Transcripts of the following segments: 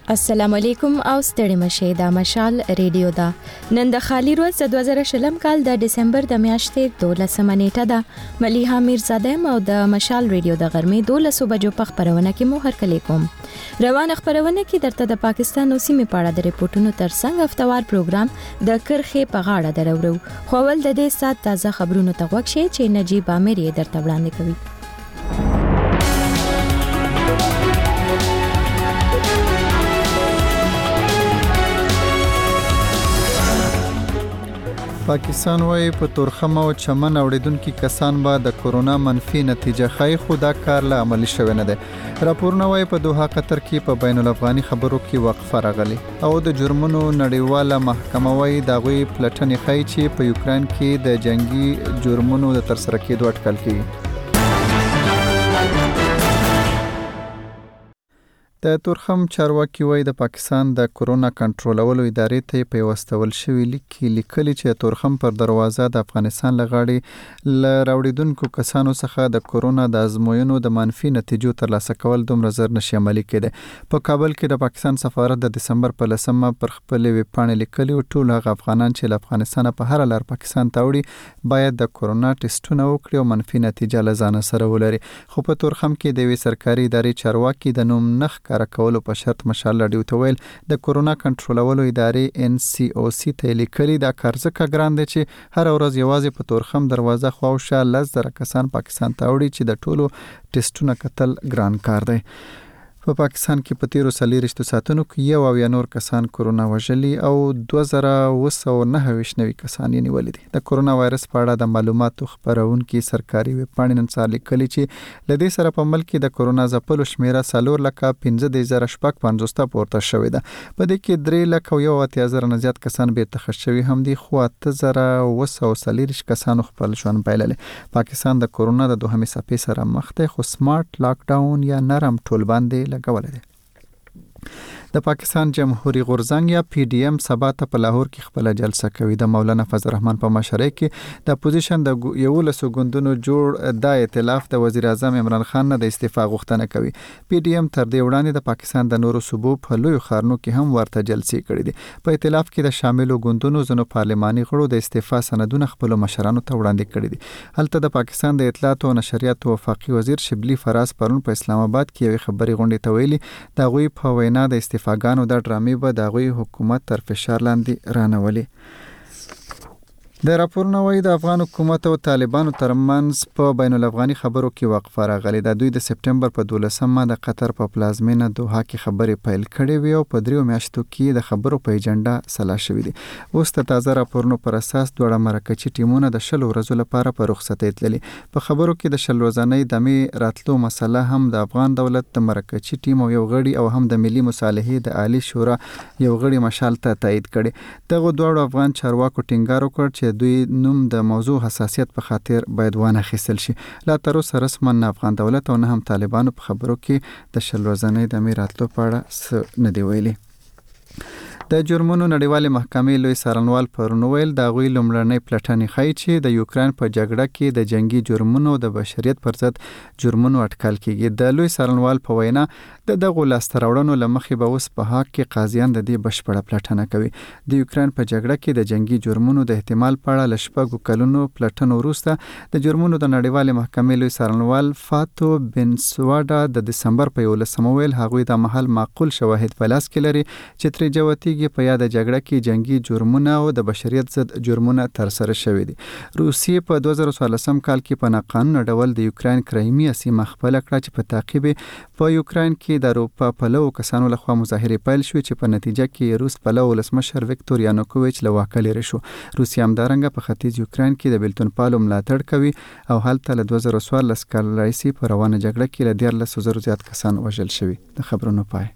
السلام علیکم او ستړي مشه د مشال ریډیو دا نن د خالی ورځ د 2020 کال د دسمبر د میاشتې 12 نیټه ده ملیحه میرزاده او د مشال ریډیو د غرمې 12 بجو په خبرونه کې مو هرکلی کوم روان خبرونه کې درته د پاکستان او سیمې په اړه د ریپورتونو ترڅنګ هفتوار پروګرام د کرخې په غاړه درورو خو ول د دې سات تازه خبرونو ته وښه چې نجیب عامر یې درته وړاندې کوي پاکستان وايي په تورخم او چمن اوریدونکو کسان به د کورونا منفي نتیجه خای خو دا کار له عملی شوی نه دی راپورونه وايي په دوحه قطر کې په بین الافغاني خبرو کې وقفه راغلي او د جرمونو نړیواله محکمه وايي دا غوي پلټنې خای چې په یوکرين کې د جنگي جرمونو د ترسره کېدو اټکل کیږي د تورخم چارواکي وای د پاکستان د کورونا کنټرولولو ادارې ته په واستول شوی لیکلي چې تورخم پر دروازه د افغانستان لغاړي ل راوړیدونکو کسانو څخه د کورونا د ازموینو د منفي نتیجو ترلاسه کول دومره زر نشي عملي کېده په کابل کې د پاکستان سفارت د دسمبر په لسمه پر خپل ویبپاڼه لیکلي ټول هغه افغانان چې له افغانستان په هر لار پاکستان ته وړي باید د کورونا ټیسټونه وکړي او منفي نتیجه لزان سره ولري خو په تورخم کې د وی سرکاري ادارې چارواکي د نوم نخ کار کولو په شرط مشال لډیو ته ویل د کورونا کنټرولولو ادارې NCOC ته لیکلي دا کارزکه ګران دي چې هر ورځ یوازې په تورخم دروازه خواوشه لزر کسان پاکستان ته وړي چې د ټولو ټیسټونه کتل ګران کار دی په پاکستان کې په تیرو 40 ساعتونو کې یو او یا نور کسان کورونا وژلي او 2999 نوي کسان یې نیولي دي د کورونا وایرس په اړه د معلوماتو خبرونکو سرکاري ویبپاڼې نن سهار لیکلي چې لدې سره په ملک کې د کورونا ځپلو شمیره 4,15,050 پورته شوې ده په دې کې 3,01,000 نه زیات کسان بیرته خښ شوي هم دي خو 8,940 کسانو خپل ژوند پیللې پاکستان د کورونا د دوهمې څپې سره مخ دی خو سمارټ لاک ډاون یا نرم ټول باندې لګولې ده د پاکستان جمهوریت غورځنګ یا PDM سبا ته په لاهور کې خپل جلسه کوي د مولانا فضل الرحمن په مشرۍ کې د اپوزیشن د یولسو ګوندونو جوړ د ائتلاف د وزیر اعظم عمران خان نه د استعفا غوښتنه کوي PDM تر دې وړاندې د پاکستان د نورو صوبو په لوی خارنو کې هم ورته جلسې کړې دي په ائتلاف کې د شاملو ګوندونو زنو پارلماني غړو د استعفا سندونه خپل مشرانو ته وړاندې کړي دي هلته د پاکستان د اطلاعات او نشریات وفاقي وزیر شبلی فراز پرون په اسلام آباد کې یو خبري غونډه ته ویلي دا غوي په وینا د استعفاګانو د ډرامې به د غوي حکومت تر فشار لاندې رانولي د راپورنه وای د افغان حکومت او طالبانو ترمنځ په بین الافغاني خبرو کې وقفه راغلي د دوی د سپټمبر په 12مه د قطر په پلازمینه دوحه کې خبرې پیل کړې وي او په 3 میاشتو کې د خبرو په ایجنډا سلا شوې دي اوس د تازه راپورونو پر اساس دوه مرکزي ټیمونه د 10 ورځې لپاره په رخصتۍ تللي په خبرو کې د 10 ورځې دمه راتلو مسله هم د افغان دولت د مرکزي ټیم او یو غړي او هم د ملي مصالحې د عالی شورا یو غړي مشال ته تایید کړي دغه دوه افغان چارواکو ټینګار وکړ چې دوی نوم د موضوع حساسیت په خاطر باید وانه خېسل شي لا تر اوسه رسما افغان دولت او نه هم طالبانو په خبرو کې د 10 ورځې د میراتلو په اړه نه دی ویلي د جرمونو نړیوالې محکمې لوی څارنوال پرون ویل دا غوي لومړنۍ پلټنې ښیي چې د یوکرين په جګړه کې د جنگي جرمونو د بشریت پر ضد جرمونو اټکل کیږي د لوی څارنوال په وینا د دغه لاستراوړنو لمخې به اوس په حق کې قاضیان د دې بشپړه پلټنه کوي د یوکرين په جګړه کې د جنگي جرمونو د احتمال په اړه لشپږو کلونو پلټنو وروسته د جرمونو د نړیوالې محکمې لوی څارنوال فاتو بنسواډا د دسمبر په 11 ویل هغوی د محل معقول شواهد په لاس کې لري چې تر جوتی په یاد جګړه کې جنگي جرمونه او د بشریت ضد جرمونه تر سره شوې دي روسیې په 2014 کال کې په ناقانونه ډول د یوکرين کرایمیا سیمه خپل کړه چې په تعقیب په یوکرين کې د اروپا پلو کسانو لخوا مظاهره پیل شو چې په نتیجه کې روس پلو ولسمشر ویکتور یانوکوویچ له واکه لري شو روسیا هم دارنګه په ختیځ یوکرين کې د بلتون پالو ملاتړ کوي او هلته له 2014 کال راځي په روانه جګړه کې له 14,000 زیات کسان وژل شوي د خبرونو پای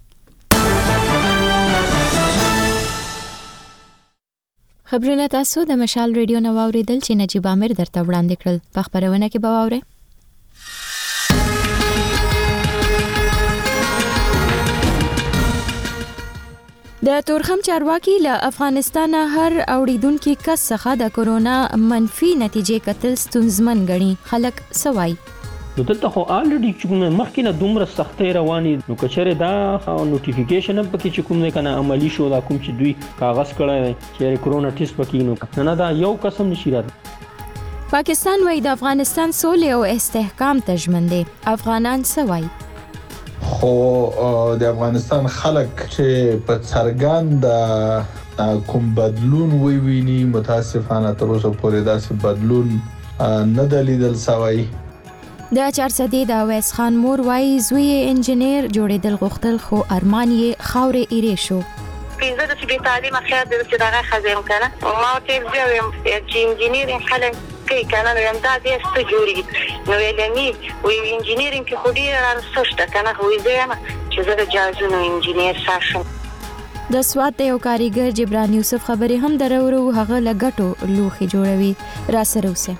خبرونه تاسو د مشال ریډیو نو اوریدل چې نجیب عامر درته وړاندې کړل په خبرونه کې به واورئ د تورخم چارواکي له افغانستان هر اوریدونکو کس څخه د کورونا منفي نتیجې کتل ستونزمن غني خلک سوای نو دلته خو الریډي چې مخکې نه دومره سختۍ رواني نو کچره دا نوټیفیکیشن هم پکې چې کوم نه کنه عملی شو دا کوم چې دوی کاغذ کړی چې کرونا ټیسټ پکې نو دا یو قسم نشي راځي. پاکستان وای د افغانستان سولې او استحکام ته ژمن دي. افغانان څه وای؟ خو د افغانستان خلک چې په څرګند کوم بدلون ویني متاسفانه تر اوسه پورې داسې بدلون نه دلیدل سوی. د 400 د اویس خان مور وای زوی انجنیر جوړېدل غوښتل خو ارمان یې خاورې ایرې شو. پینځه د چې تعلیم اخیات د چې دغه خزم کنه ما ته ویم چې انجنیرینګ خلک کوي کنه نو دا دې ست جوړي نو ویلنی وی انجنیرینګ کې خو ډیر ارسشت کنه خو یې زما چې زه د جازونو انجنیر شاشم. د سواد یو کاریګر جبران یوسف خبري هم درورو هغه لګټو لوخي جوړوي را سره اوسه.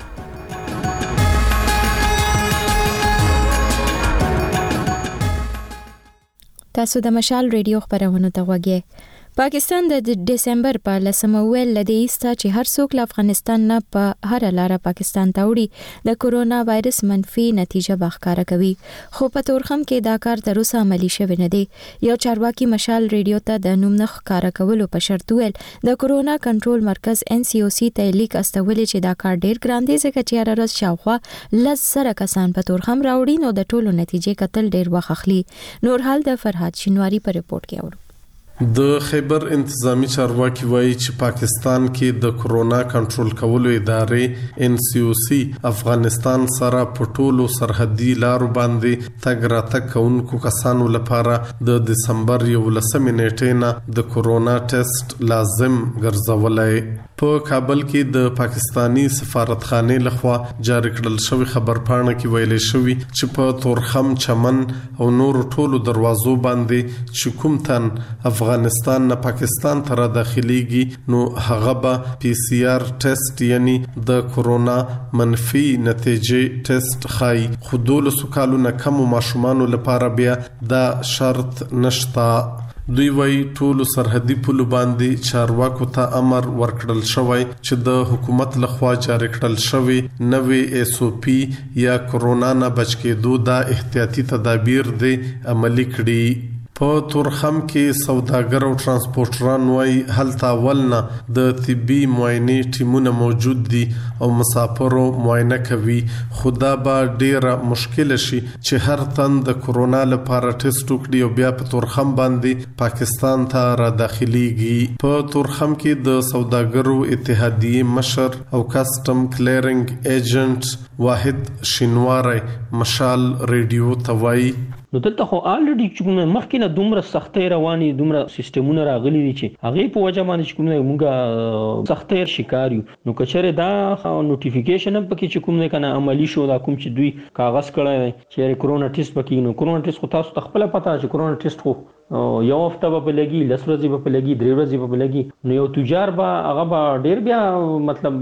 تاسو د مشال ریډیو خبرونه ته وګورئ. پاکستان د دسمبر په 10مه ویل لدی است چې هر څوک له افغانستان نه په هر لار پاکستان ته وړي د کورونا وایرس منفي نتیجه بخښاره کوي خو په تورخم کې دا کار تر اوسه عملی شوی نه دی. یو چارواکي مشال ریډیو ته د نوم نه ښکارا کولو په شرط ویل د کورونا کنټرول مرکز NCOC ته لیک استولې چې دا کار ډیر ګران دی ځکه چې هر ورځ شاوخوا 10,000 کسان په تورخم راوړي نو د ټولو نتیجې کتل ډیر وخت اخلي. نور حال د فرحات شینواری په رپورت کې اورو. د خیبر انتظامی چارواکي وایي چې پاکستان کې د کورونا کنټرول کولو ادارې NCOC افغانستان سره په ټولو سرحدي لارو باندې تګ راتګ کوونکو کسانو لپاره د دسمبر 11 نیټې نه د کورونا ټیسټ لازم ګرځولای. په کابل کې د پاکستانی سفارتخانه لخوا جاری کړل شوی خبرپاڼه کې ویل شوی چې په تورخم چمن او نور ټولو دروازو باندې چې کوم تن افغانستان نه پاکستان ته داخليږي نو هغه به PCR ټیسټ یعنی د کورونا منفي نتیجې ټیسټ خای. خودول سکالو نه کم ماشومان لپاره بیا دا شرط نشتا. دوی وای ټول سرحدي پل باندې چارواکو ته امر ورکړل شوی چې د حکومت لخوا جاری کړل شوی نوې SOP یا کورونا نه بچ کېدو د احتیاطي تدابیر دی عملی کړي. په تورخم کې سوداګر او ترانسپورټران وای هلته اولنه د طبي معاینه ټیمونه موجود دي او مسافرو معاینه کوي. خدا به ډیره مشکل شي چې هر تن د کورونا لپاره ټیسټ وکړي او بیا په تورخم باندې پاکستان ته را داخليږي. په تورخم کې د سوداګرو اتحادیه مشر او کسٹم کلیرینګ ایجنټ واحد شینواری مشال ریډیو توای نو دلته خو الریډي چې مخکې نه دومره سختۍ رواني دومره سیستمونه راغلي دي چې هغه په وجه باندې چې کومه موږ سختۍ شکار یو نو کچره دا نوټیفیکیشن هم پکې چې کوم نه کنه عملی شو دا کوم چې دوی کاغذ کړی چې کرونا ټیسټ پکې نو کرونا ټیسټ خو تاسو خپل پتا چې کرونا ټیسټ خو یو هفته به لګي 10 ورځې به لګي 3 ورځې به لګي نو یو تجار به هغه به ډیر بیا مطلب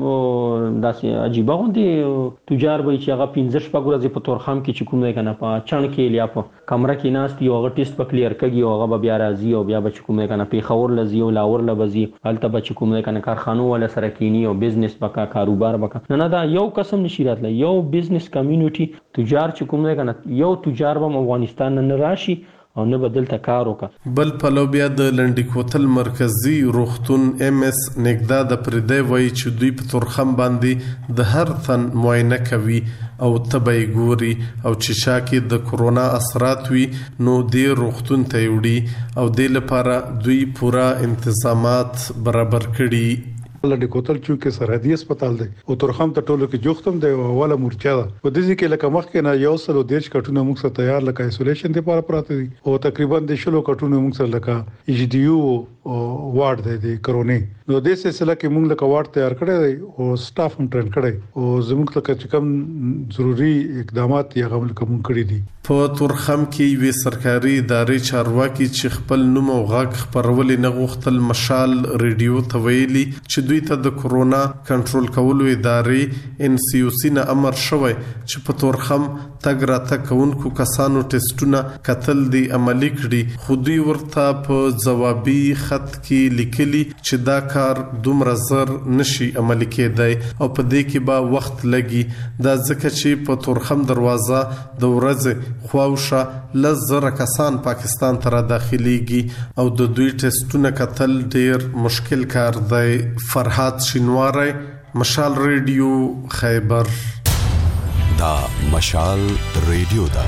داسې عجیب غوندي تجار به چې هغه 15 شپږ ورځې په تورخم کې چې کوم نه کنه په چن کې لیا په کمره کې ناست یو هغه ټیسټ په کلیر کوي او هغه بیا راځي او بیا به چې کوم نه کنه په خور لزی او لاور لبزي هلته به چې کوم نه کنه کارخانو ولا سره کینی او بزنس بکا کاروبار بکا نه دا یو قسم نشی راتله یو بزنس کمیونټي تجار چې کوم نه کنه یو تجار به افغانستان نه راشي او نه بدل تکار وکا. بل پلو بیا د لنډی کوتل مرکزی روغتون MS نګدا د پردې وای چې دوی په تورخم باندې د هر تن معاینه کوي او تبي ګوري او چې شاکي د کورونا اثرات وي نو د روغتون ته وړي او د لپاره دوی پورا انتظامات برابر کړي. لنډی کوتل چې سرحدي هسپتال دی او تورخم ته ټولو کې جوختم دی اوله مورچا ده په دې کې لکه مخکې نه یو سلو دیش کټونه موږ سره تیار لکه ایسولیشن لپاره پراته دي او تقریبا د شلو کټونه موږ سره لکه HDU وارد دی کرونا نو د سلسله کې موږ لکه وارد تیار کړی دی او سټاف هم ټرین کړی او زموږ لکه کوم ضروری اقدامات یې غوښمن کوم کړی دي. په تورخم کې وی سرکاري ادارې چارواکي چې خپل نوم او غږ خبرولې نه غوښتل مشال ریډیو ته ویلي چې دوی ته د کورونا کنټرول کولو ادارې NCOC نه امر شوی چې په تورخم تګ راتګ کوونکو کسانو ټیسټونه کتل دي عملی کړي خو دوی ورته په ځوابي خط کې لیکلي چې دا کار دومره زر نشي عملي کېدای او په دې کې به وخت لګي. دا ځکه چې په تورخم دروازه د ورځې خواوشه لزر کسان پاکستان ته داخليږي او د دوی ټیسټونه کتل ډیر مشکل کار دی. فرحات شینواری، مشال ریډیو، خیبر. دا مشال ریډیو دا.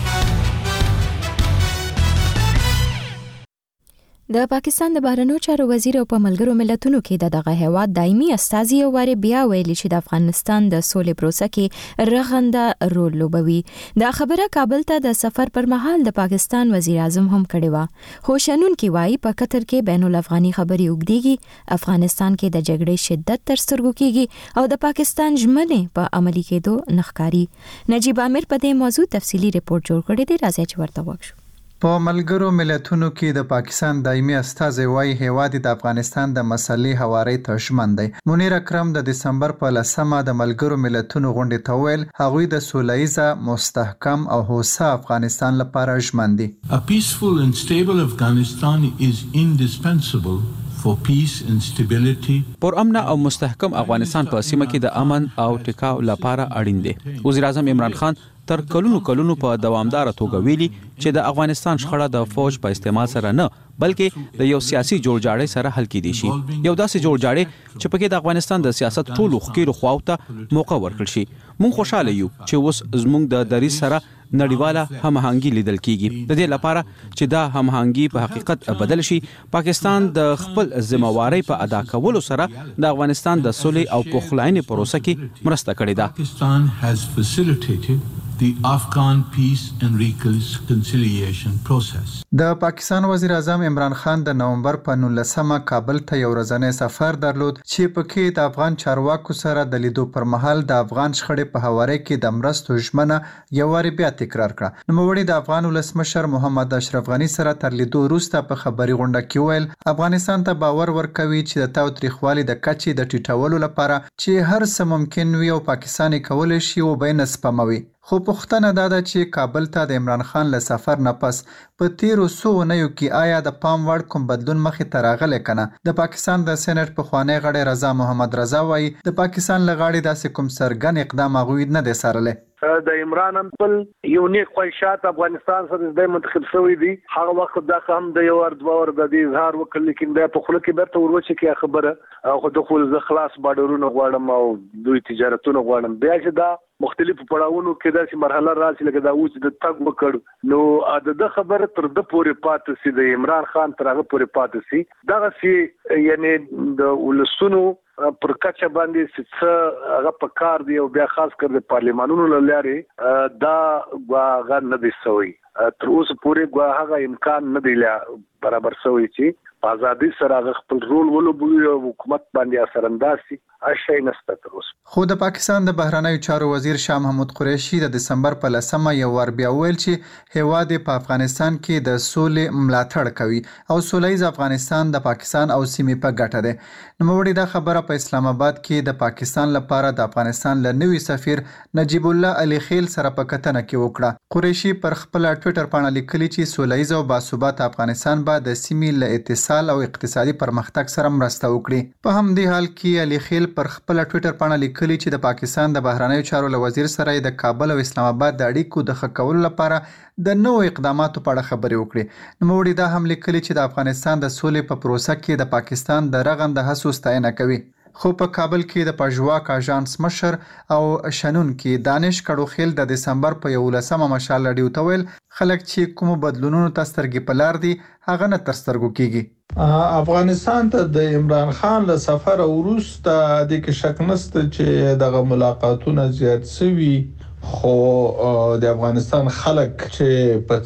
د پاکستان د بهرنیو چارو وزیر او په ملګرو ملتونو کې دغه هیواد دایمي استازي یو واره بیا ویلي چې د افغانستان د سولې پروسه کې رغنده رول لوبوي. دا خبره کابل ته د سفر پر مهال د پاکستان وزیر اعظم هم کړې و. خو شنونکي وایي په قطر کې بین الافغاني خبري وګړيږي، افغانستان کې د جګړې شدت تر سترګو کېږي او د پاکستان ژمنې په عملي کېدو نخکاری. نجیب عامر په دې موضوع تفصیلی ریپورت جوړ کړی دی، راځي چې ورته وګورو. په ملګرو ملتونو کې د پاکستان دایمي استازی وايي هیواد د افغانستان د مسلې حواري ته ژمن دی. منیر اکرم د دسمبر په 10مه د ملګرو ملتونو غونډې ته ویل هغوی د سوله‌ییزه مستحکم او هوسا افغانستان لپاره ژمن دي. A peaceful and stable Afghanistan is indispensable for peace and stability. پر امن او مستحکم افغانستان په سیمه کې د امن او ټکاو لپاره اړین دی. وزیر اعظم عمران خان تر کلونو په دوامدار توګه ویلي چې د افغانستان شخړه د فوج په استعمال سره نه بلکې د یو سیاسي جوړجاړي سره حل کېدی شي. یو داسې جوړجاړي چې پکې د افغانستان د سیاست ټولو خکیرو خواوته موقع ورکړل شي. مونږ خوشاله یو چې اوس زموږ د دریځ سره نړیواله هماهنګي لیدل کیږي. د دې لپاره چې دا هماهنګي په حقیقت بدل شي، پاکستان د خپل ذمہواری په ادا کولو سره د افغانستان د صلح او پخلاینې پروسه کې مرسته کړې ده. Pakistan has facilitated the Afghan peace and reconciliation process. د پاکستان وزیر اعظم عمران خان د نومبر په 19مه کابل ته یو ورځنی سفر درلود چې پکې د افغان چارواکو سره د لیدو پر مهال د افغان شخړې په حواله کې د مرستو ژمنه یو واری بیا تکرار کړه. نوموړي د افغان ولسمشر محمد اشرف غنی سره تر لیدو وروسته په خبري غونډه کې ویل افغانستان ته باور ورکوي چې د تاوتریخوالي د کچې د ټیټولو لپاره چې هر څه ممکن وي او پاکستان کولای شي او به نه سپموي. خو پوښتنه دا ده چې کابل ته د عمران خان له سفر نه پس په تیرو څو اونیو کې آیا د پام وړ کوم بدلون مخې ته راغلی کنه؟ د پاکستان د سېنات پخوانی غړی رضا محمد رضا وایي د پاکستان له غاړې داسې کوم څرګند اقدام هغوی نه دی څارلی. د عمران خپل یو نیک خواهشات افغانستان سره د منتخب شوی دی. هغه وخت دا هم د یو ور دوه ور د دې اظهار وکړ، لیکن دا په خله کې برته وروچې کې خبره خو د خپل خلاص بارډرونو غواړم او دوی تجارتونو غواړم. بیا چې دا مختلفو پړاوونو کې داسې مرحله راشي لکه دا اوس د تګ وکړ نو د خبره تر د پورې پاتې سي، د عمران خان تر هغه پورې پاتې سي. دغه سي یعنی د ولسونو پر کچه باندې څه هغه په کار دی او بیا خاص کر د پارلیمانونو لارې دا غا نه دي سوی. تر اوسه پورې هغه امکان نه دی برابر سوی چې په ازادي سره خپل رول ولوبوي او حکومت باندې اثر انداز شي. اشي نسته تر اوسه. خو د پاکستان د بهرنیو چارو وزیر شاه محمود قریشي د دسمبر په 10مه یو ور بیا ویل چې هیواد په افغانستان کې د سولې ملاتړ کوي او سوله‌ییز افغانستان د پاکستان او سیمې په ګټه ده. نوموړي دا خبره په اسلام آباد کې د پاکستان لپاره د افغانستان له نوي سفیر نجیب الله علي خیل سره په کتنه کې وکړه. قریشي پر خپل ټوئیټر باندې لیکلي چې سوله‌ییز او باثبات افغانستان به د سیمې له اتصال او اقتصادي پرمختګ سره مرسته وکړي. په همدې حال کې علي خیل پر خپل ټوئیټر باندې لیکلي چې د پاکستان د بهرنیو چارو وزیر سره د کابل او اسلام آباد د اړیکو د ښه کولو لپاره د نوو اقداماتو په اړه خبرې وکړي. نوموړي دا هم لیکلي چې د افغانستان د سولې په پروسه کې د پاکستان د رغنده هڅو ستاینه کوي. خو په کابل کې د پژواک اژانس مشر او شنونکي دانش کډوخیل د دسمبر په 11مه مشال رادیو ته ویل خلک چې کوم بدلونونو ته سترګې په لار دي هغه نه تر سترګو کیږي. افغانستان ته د عمران خان له سفر وروسته د کې شک نشته چې دغه ملاقاتونه زیات شوي، خو د افغانستان خلک چې په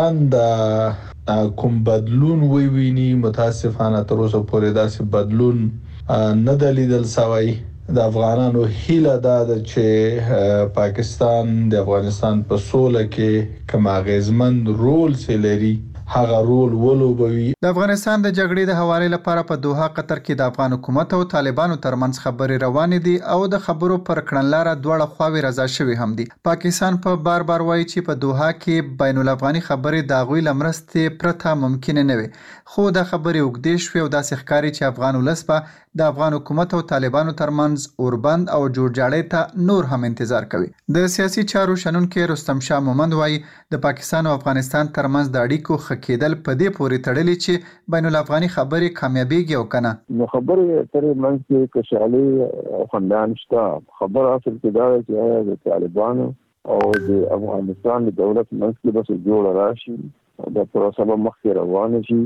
څرګند کوم بدلون ویني متاسفانه تر اوسه پورې داسې بدلون نه د لیدل سوی. د افغانانو هیله ده چې پاکستان د افغانستان په سوله کې کوم اغیزمن رول لري هغه رول ولوبوي. د افغانستان د جګړې د حواله لپاره په دوحه قطر کې د افغان حکومت او طالبانو ترمنځ خبرې روانې دي او د خبرو پر کړنلاره دواړه خواوې رضا شوي هم دي. پاکستان په بار وایي چې په دوحه کې بین الافغاني خبرې د غوي لمرستې پرته ممکن نه وي، خو د خبرې وګدې شوې او داسې ښکاري چې افغان ولس په د افغان حکومت او طالبانو ترمنځ اوربند او جوړجاړی ته نور هم انتظار کوي. د سیاسي چارو شنونکي رستم شاه مومند وایي د پاکستان او افغانستان ترمنځ د اړیکو خکېدل په دې پورې تړلي چې بین الافغاني خبرې کامیابیږي او کنه. نو خبرې ترې منځ کې کشالي او خندان شته. خبر اصل کې دا چې د طالبانو او د افغانستان د دولت منځ کې بس جوړ راشي د پروسه مخکې روان شي،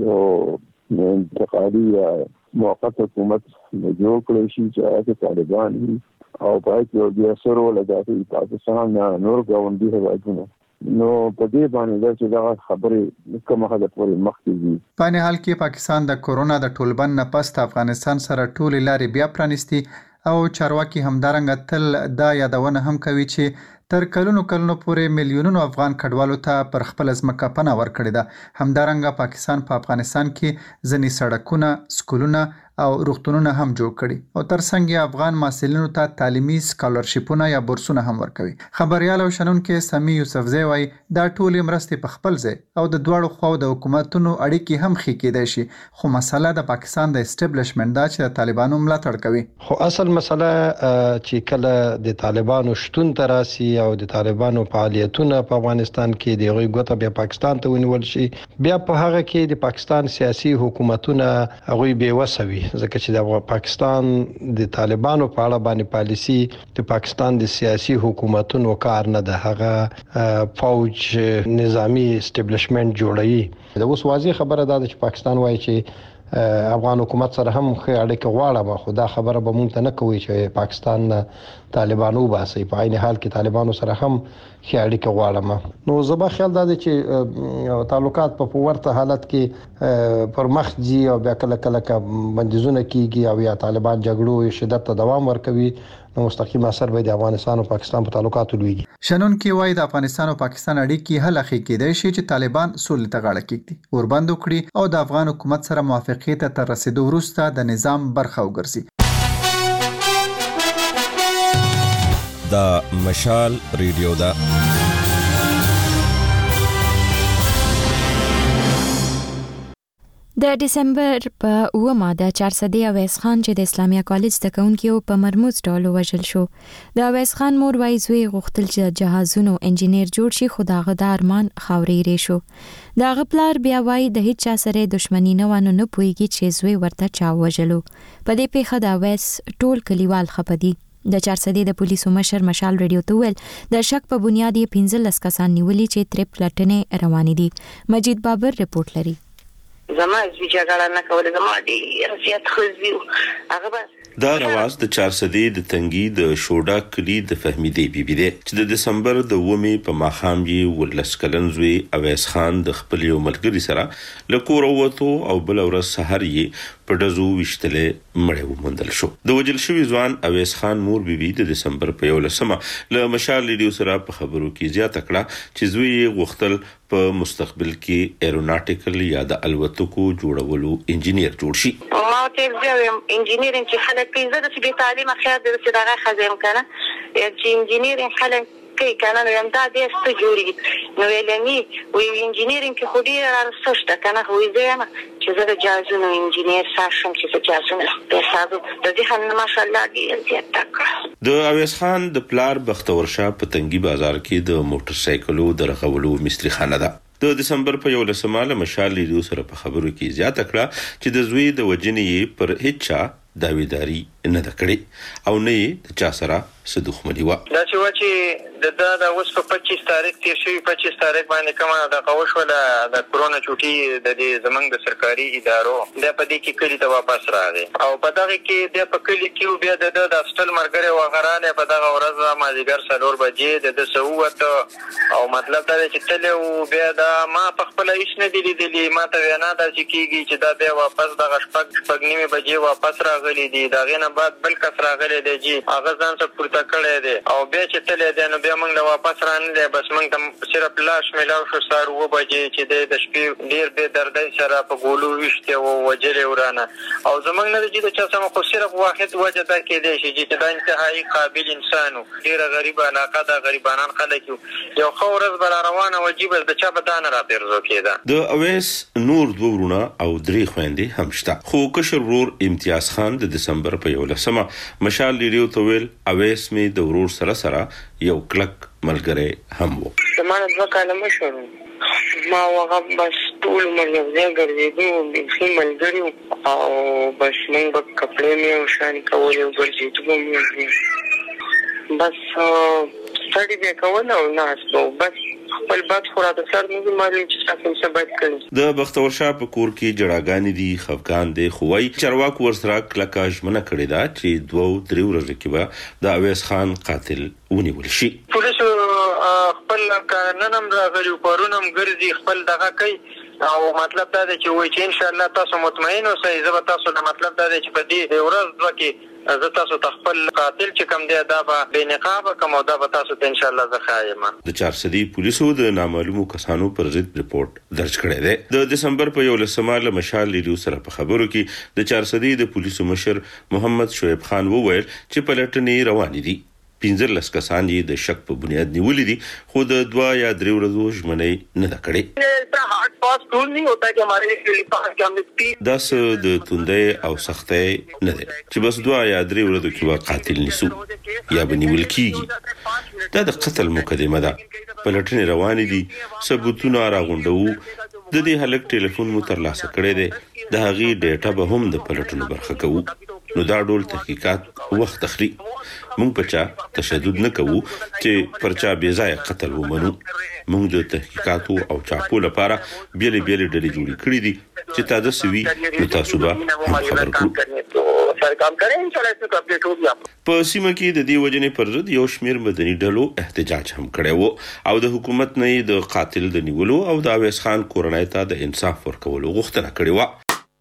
یو انتقالي موقت حکومت جوړ کړی شي چې طالبان او پای کې بیا سره ولګي پاکستان نور ګاونډي هیوادونه. نو په دې باندې چې دا خبرې کومه ده پورې مخکې. په نه حال کې پاکستان د کورونا د ټولبند نه پس افغانستان سره ټول لارې بیا پرانیستي او چارواکي همدارنګه تل دا یادونه هم کوي چې تر کلونو پورې میلیونونو افغان کډوالو ته پر خپل ځمکه پناه ورکړې ده. همدارنګه پاکستان په افغانستان کې ځینې سړکونه، سکولونه او روغتونونه هم جوړ کړي او ترڅنګ افغان محصلینو ته تعلیمي سکالرشیپونه یا بورسونه هم ورکوي. خبريال او شنونکي سمي یوسفزی وایي دا ټول مرستې په خپل ځای او د دواړو خواو د حکومتونو اړیکې هم ښې کېدای شي، خو مسله د پاکستان د اسټابلیشمنت دا چې د طالبانو ملاتړ کوي. خو اصل مسله چې کله د طالبانو شتون تراسي او د طالبانو فعالیتونه په افغانستان کې د غوي ګوته بیا پاکستان ته ونیول شي، بیا په هغه کې د پاکستان سیاسي حکومتونه هغه به وسوي، ځکه چې د پاکستان د طالبانو په اړه باندې پالیسی د پاکستان د سیاسي حکومتونو کار نه ده، هغه فوج نظامی اسټابلیشمنت جوړوي. د اوس واضح خبره ده چې پاکستان وایي چې افغان حکومت سره هم ښه اړیکه غواړم، خو دا خبره به مونږ ته نه کوي چې پاکستان طالبانو باسي، په عین حال کې طالبانو سره هم ښه اړیکه غواړم. نو زما خیال دا دی چې تعلقات په ورته حالت کې پر مخ ځي او بیا کله بندیزونه کیږي او یا طالبان جګړو شدت ته دوام ورکوي، نو مستقیم اثر به د افغانستان او پاکستان په تعلقاتو لويږي. شنونکي وایي د افغانستان او پاکستان اړیکې هله ښې کېدای شي چې طالبان سولې ته غاړه کېږدي، اوربند وکړي او د افغان حکومت سره موافقې ته تر رسیدو وروسته د نظام برخه وګرځي. دا مشال ریډیو دا د ډیسمبر په 9 د 400 اویس خان چې د اسلامیه کالج د کونکو په مرموز ډول وژل شو. د اویس خان مور وایي زوی غوښتل چې جهازونو انجینیر جوړ شي، خو داغه د ارمان خاورې ری شو. داغه پلار بیا وایي د هیڅ چا سره دښمنی نه ونه نه پويږي چې زوی ورته چا وژلو. په دې پیښه د اویس ټول کلیوال خپدي. د 400 د پولیسو مشر مشال ریډیو ته ویل د شک په بنیاد 15 کسان نیولي چې تر پلټنې روانې دي. مجید بابر رپورت لري. زما چې جګړه نه کوله زما ډیر زیات خوځي هغه دا رواز د 400 د تنګي د شوډا کلی د فهمیدې بیبي دی چې د دسمبر د 9 په ماښام یې ولس کلنځوي اویس خان د خپل یو ملګری سره لکور وته او بل ورځ سحر یې په دزو وشتلې مړ ومندل شو. د وجل شوی ځوان اویس خان مور بیبي د دسمبر په 11 له مشال ریډیو سره په خبرو کې زیاته کړه چې زوی غوښتل په مستقبل کې ایروناټیکل یا د الوتکو جوړولو انجینیر جوړ شي. ما ته ځم انجینیرینګ چې خلک پیزه د سپی تعلیم خیال د صداغه خزم کنه چې انجینیرینګ خلک کوي کنه نو هم دا د است جوړي نو ولني وی انجینیرینګ کې خو دې راستشته کنه خو یې چې زه د جازونو انجینیر ساشم چې جازونه په حساب د دې خن ماشاءالله دې زیات تک. د اویس خان د پلار بختور شاه په تنګي بازار کې د موټر سایکلو درغولو مستری خانه ده. د دسمبر په 11 مشال ریډیو سره په خبرو کې زیاته کړه چې د زوی د وجنې پر هیڅ داویداری نه دکړي او نه د چا سره صدوخمنی و. دا چې د اوس په 25 تاریخ تیر شوی 25 تاریخ باندې کومه د قوش ولا د کرونا چوټي د دې زمنګ د سرکاري ادارو د په دې کې کلی ته واپس راغی او په دغه کې د په کلی کې بیا د استل مرګره وغراله په دغه ورځ ما دیګر سلور بجې د سووت او مطلب دا چې تل او بیا دا ما په خپل هیڅ نه دی لیدلی ما ته وینا دا چې کیږي چې دا بیا واپس دغه شپږ نیمه بجې واپس راغلی دی دغه نه بعد بل کس راغلی دی جی هغه ځان څخه پورته کړی دی او بیا چې تللی دی نو بیا موږ له واپس رانه دی بس موږ ته صرف لاش میلاو شو سهار 9 بجې چې د شپې ډېر بې دردۍ سره په ګولو ویشتې او وجلې ورانه او زموږ نه دی چې د چا سمه خو صرف واحد وجه دا کېدی شي چې دا انتهایي قابل انسان و ډېره غریبه علاقه ده غریبانان خلک یو ښه ورځ به روانه وه جي بس د چا به دا نه راپېرزو کېده. د اویس نور 2 ورونه او 3 خويندې هم شته خو کشر ورور امتیاز خان د دسمبر په 11 مشال ریډیو ته ویل اویس مې د ورور سره یو کلک ملګری هم و. زمانه 2 کاله مشر ما هغه بس ټول عمر یو ځای ګرځېدو بیخي ملګري او بس موږ به کپړې مې او شانې کولې او ګرځېدو به مې بس سټډي به کول او ناست و بس خپل بد خو راته سر نه دي معلوم چې تاسو څه باید کړئ. د بختور شاه په کور کې جړاګانې دي خفقان دي خوای چرواک ورسره کلکه ژمنه کړې ده چې 2-3 ورځې کې به د اویس خان قاتل ونیول شي. پولیسو خپل ننم راغلي پرونم ګرځي خپل دغه کوي او مطلب دا دی چې وایي چې ان شاء الله تاسو مطمئن اوسئ زه به تاسو د مطلب دا دی چې په دې ورځ دوه کې زه تاسو ته خپل قاتل چې کوم دی دا به بې نقابه کوم او دا به تاسو ته ان شاء الله زه ښایم. د 400 پولیسو د نامعلومو کسانو پر ضد رپورټ درج کړی دی. د دسمبر په 11 له مشال ریډیو سره په خبرو کې د 400 د پولیسو مشر محمد شعیب خان وویل چې پلټنې روانې دي. 15 کسان یې د شک په بنیاد نیولې دي خو د 2 یا 3 ورځو ژمنې نه ده کړې. داس د توندې او سختۍ نه ده چې بس 2 یا 3 ورځو کې قاتل نیسو یا بنیول کیږي. دا د قتل مقدمه ده. پلټنې روانې دي ثبوتونه راغونډو. د دې هلک ټلیفون مو ترلاسه کړی دی د هغې ډیټا به هم د پلټنو برخه کوو. نو دا ډول تحقیقات وخت اخلي. مونږ په چا تشدد نه کوو چې پر چا بې ځایه قتل ومنو. مونږ د تحقیقاتو او چاپو لپاره بیلې ډلې جوړې کړې دي چې تازه سوي نو تاسو به هم خبر کړو. په سیمه کې د دې وجنې پر ضد یو شمیر مدني ډلو احتجاج هم کړی و او د حکومت نه د قاتل د نیولو او د اویس خان کورنۍ ته د انصاف ورکولو غوښتنه کړې و.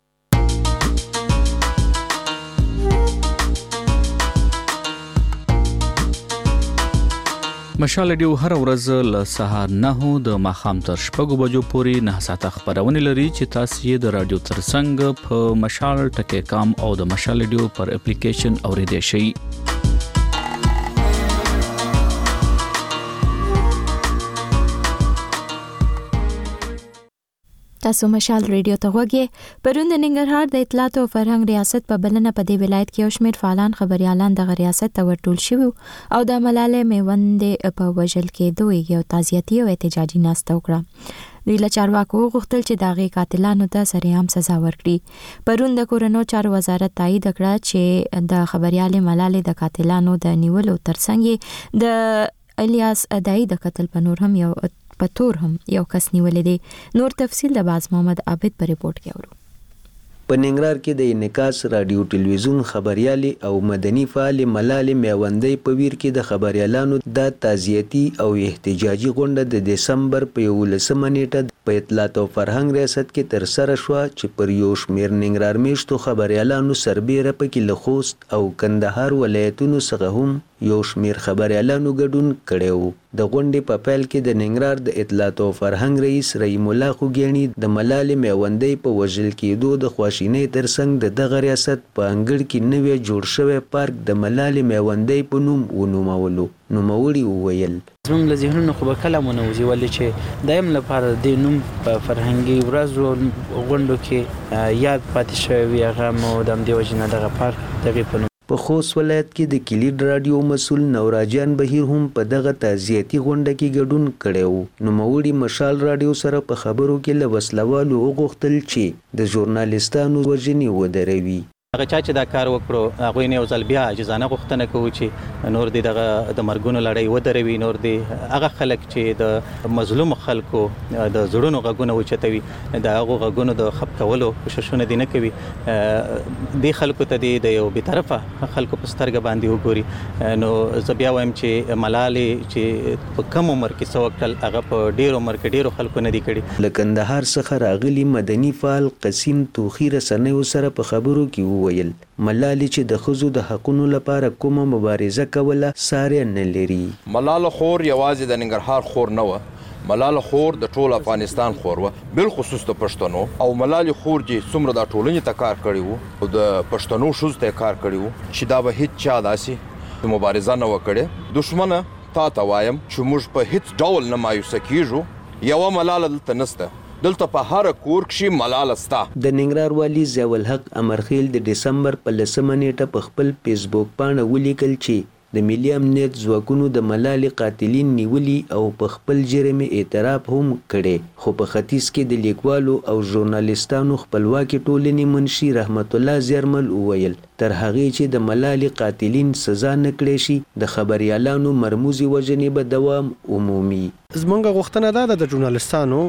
مشال ریډیو هر ورځ له سهار 9 د ماښام تر 6 بجو پورې 9 ساعته خبرونه لري چې تاسو یې د رادیو ترڅنګ په مشال ټکی کام او د مشال ریډیو پر اپلیکیشن اوریدئ شئ. تاسو مشال ریډیو ته غوږی. پرون د ننګرهار د اطلاعات او فرهنګ ریاست په بلنه په دې ولایت کې یو شمېر فعالان خبريالان د ریاست ته ورټول شوي او د ملالۍ میوند په وژل کې یو تعزیتي او احتجاجي ناسته وکړه. د چارواکو غوښتل چې داغي قاتلانو ته سریعام سزا ورکړي. پرون د کورونو چارو وزارت تایید کړه چې د خبريالې ملالۍ د قاتلانو د نیولو ترڅنګ د الیاس ادای د قتل په نور هم یو کس نیولې دي. نور تفصیل د باز محمد عابد په ریپورت کې اورو. په ننګرهار کې د انعکاس رادیو ټلویزیون خبريالي او مدني فعال ملالۍ میوندۍ په ویر کې د خبريالانو د تعزیتي او احتجاجي غونډه د دسمبر په 11 نیټه په اطلاعات او فرهنګ ریاست کې تر سره شو چې پر یو شمیر ننګرهار میشتو خبريالانو سربېره پکې له خوست او کندهار ولایتونو څخه هم یو شمیر خبريالانو ګډون کړي وو. د غونډې په پیل کې د ننګرهار د اطلاعات او فرهنګ رئیس رحیم الله خوګیانی د ملالۍ میوندۍ په وژل کېدو د خواشینۍ ترڅنګ د دغه ریاست په انګړ کې نوې جوړ شوی پارک د ملالۍ میوندۍ په نوم ونومولو. نوموړي وویل زموږ له ذهنونو خو به کله مو نه وځي ولې چې دایم لپاره د نوم په فرهنګي ورځو غونډو کې یاد پاتې شوی وي هغه مو د همدې وجې نه دغه پارک دغې په نوم. په خوست ولایت کې د کلید رادیو مسول نوراجان بهیر هم په دغه تعزیتي غونډه کې ګډون کړی وو. نوموړي مشال رادیو سره په خبرو کې له وسلوالو وغوښتل چې د ژورنالیستانو وژنې ودروي. هغه چا چې دا کار وکړو هغه نه یو ځل بیا اجازه غوښتنه کوي چې نور دغه د مرګونو لړۍ ودروي. نور هغه خلک چې د مظلوم خلکو د زړونو غږونه وچتوي د هغه غږونو د خپ کولو کوششونه دي نه کوي. د خلکو ته د یو بی‌طرفه خلکو په سترګه باندې وګوري. نو زه بیا وایم چې ملالۍ چې په کم عمر کې سوکل هغه په ډیر عمر کې ډیرو خلکو نه دي کړي. له کندهار څخه راغلي مدني فعال قسیم توخی رسنیو سره په خبرو کې وویل ملالۍ چې د ښځو د حقونو لپاره کومه مبارزه کوله ساری نه لري. ملاله خور یوازې د ننګرهار خور نه وه، ملاله خور د ټول افغانستان خور وه، بالخصوص د پښتنو. او ملالې خور چې څومره د ټولنې ته کار کړی وو او د پښتنو ښځو ته کار کړی وو چې دا به هیڅ چا داسې مبارزه نه وکړي. دشمنه تا ته وایم چې موږ په هیڅ ډول نه مایوسه کیږو. یوه ملاله دلته نسته، دلته په هر کور کې ملاله ستا. د ننګرهار والي ضیاء الحق امرخیل د دسمبر په 10مه نیټه په خپل فیسبوک باندې ولیکل چې د ملي امنیت ځواکونو د ملالۍ قاتلین نیولي او په خپل جرم اعتراف هم کړي. خو په ختیځ کې د لیکوالو او ژورنالیستانو خپلواکي ټولنې منشي رحمت الله زیرمل وویل تر هغې چې د ملالۍ قاتلین سزا نه کړی شي د خبریالانو مرموزي وژنې به دوام عمومي. زمونږ غوښتنه دا ده د ژورنالیستانو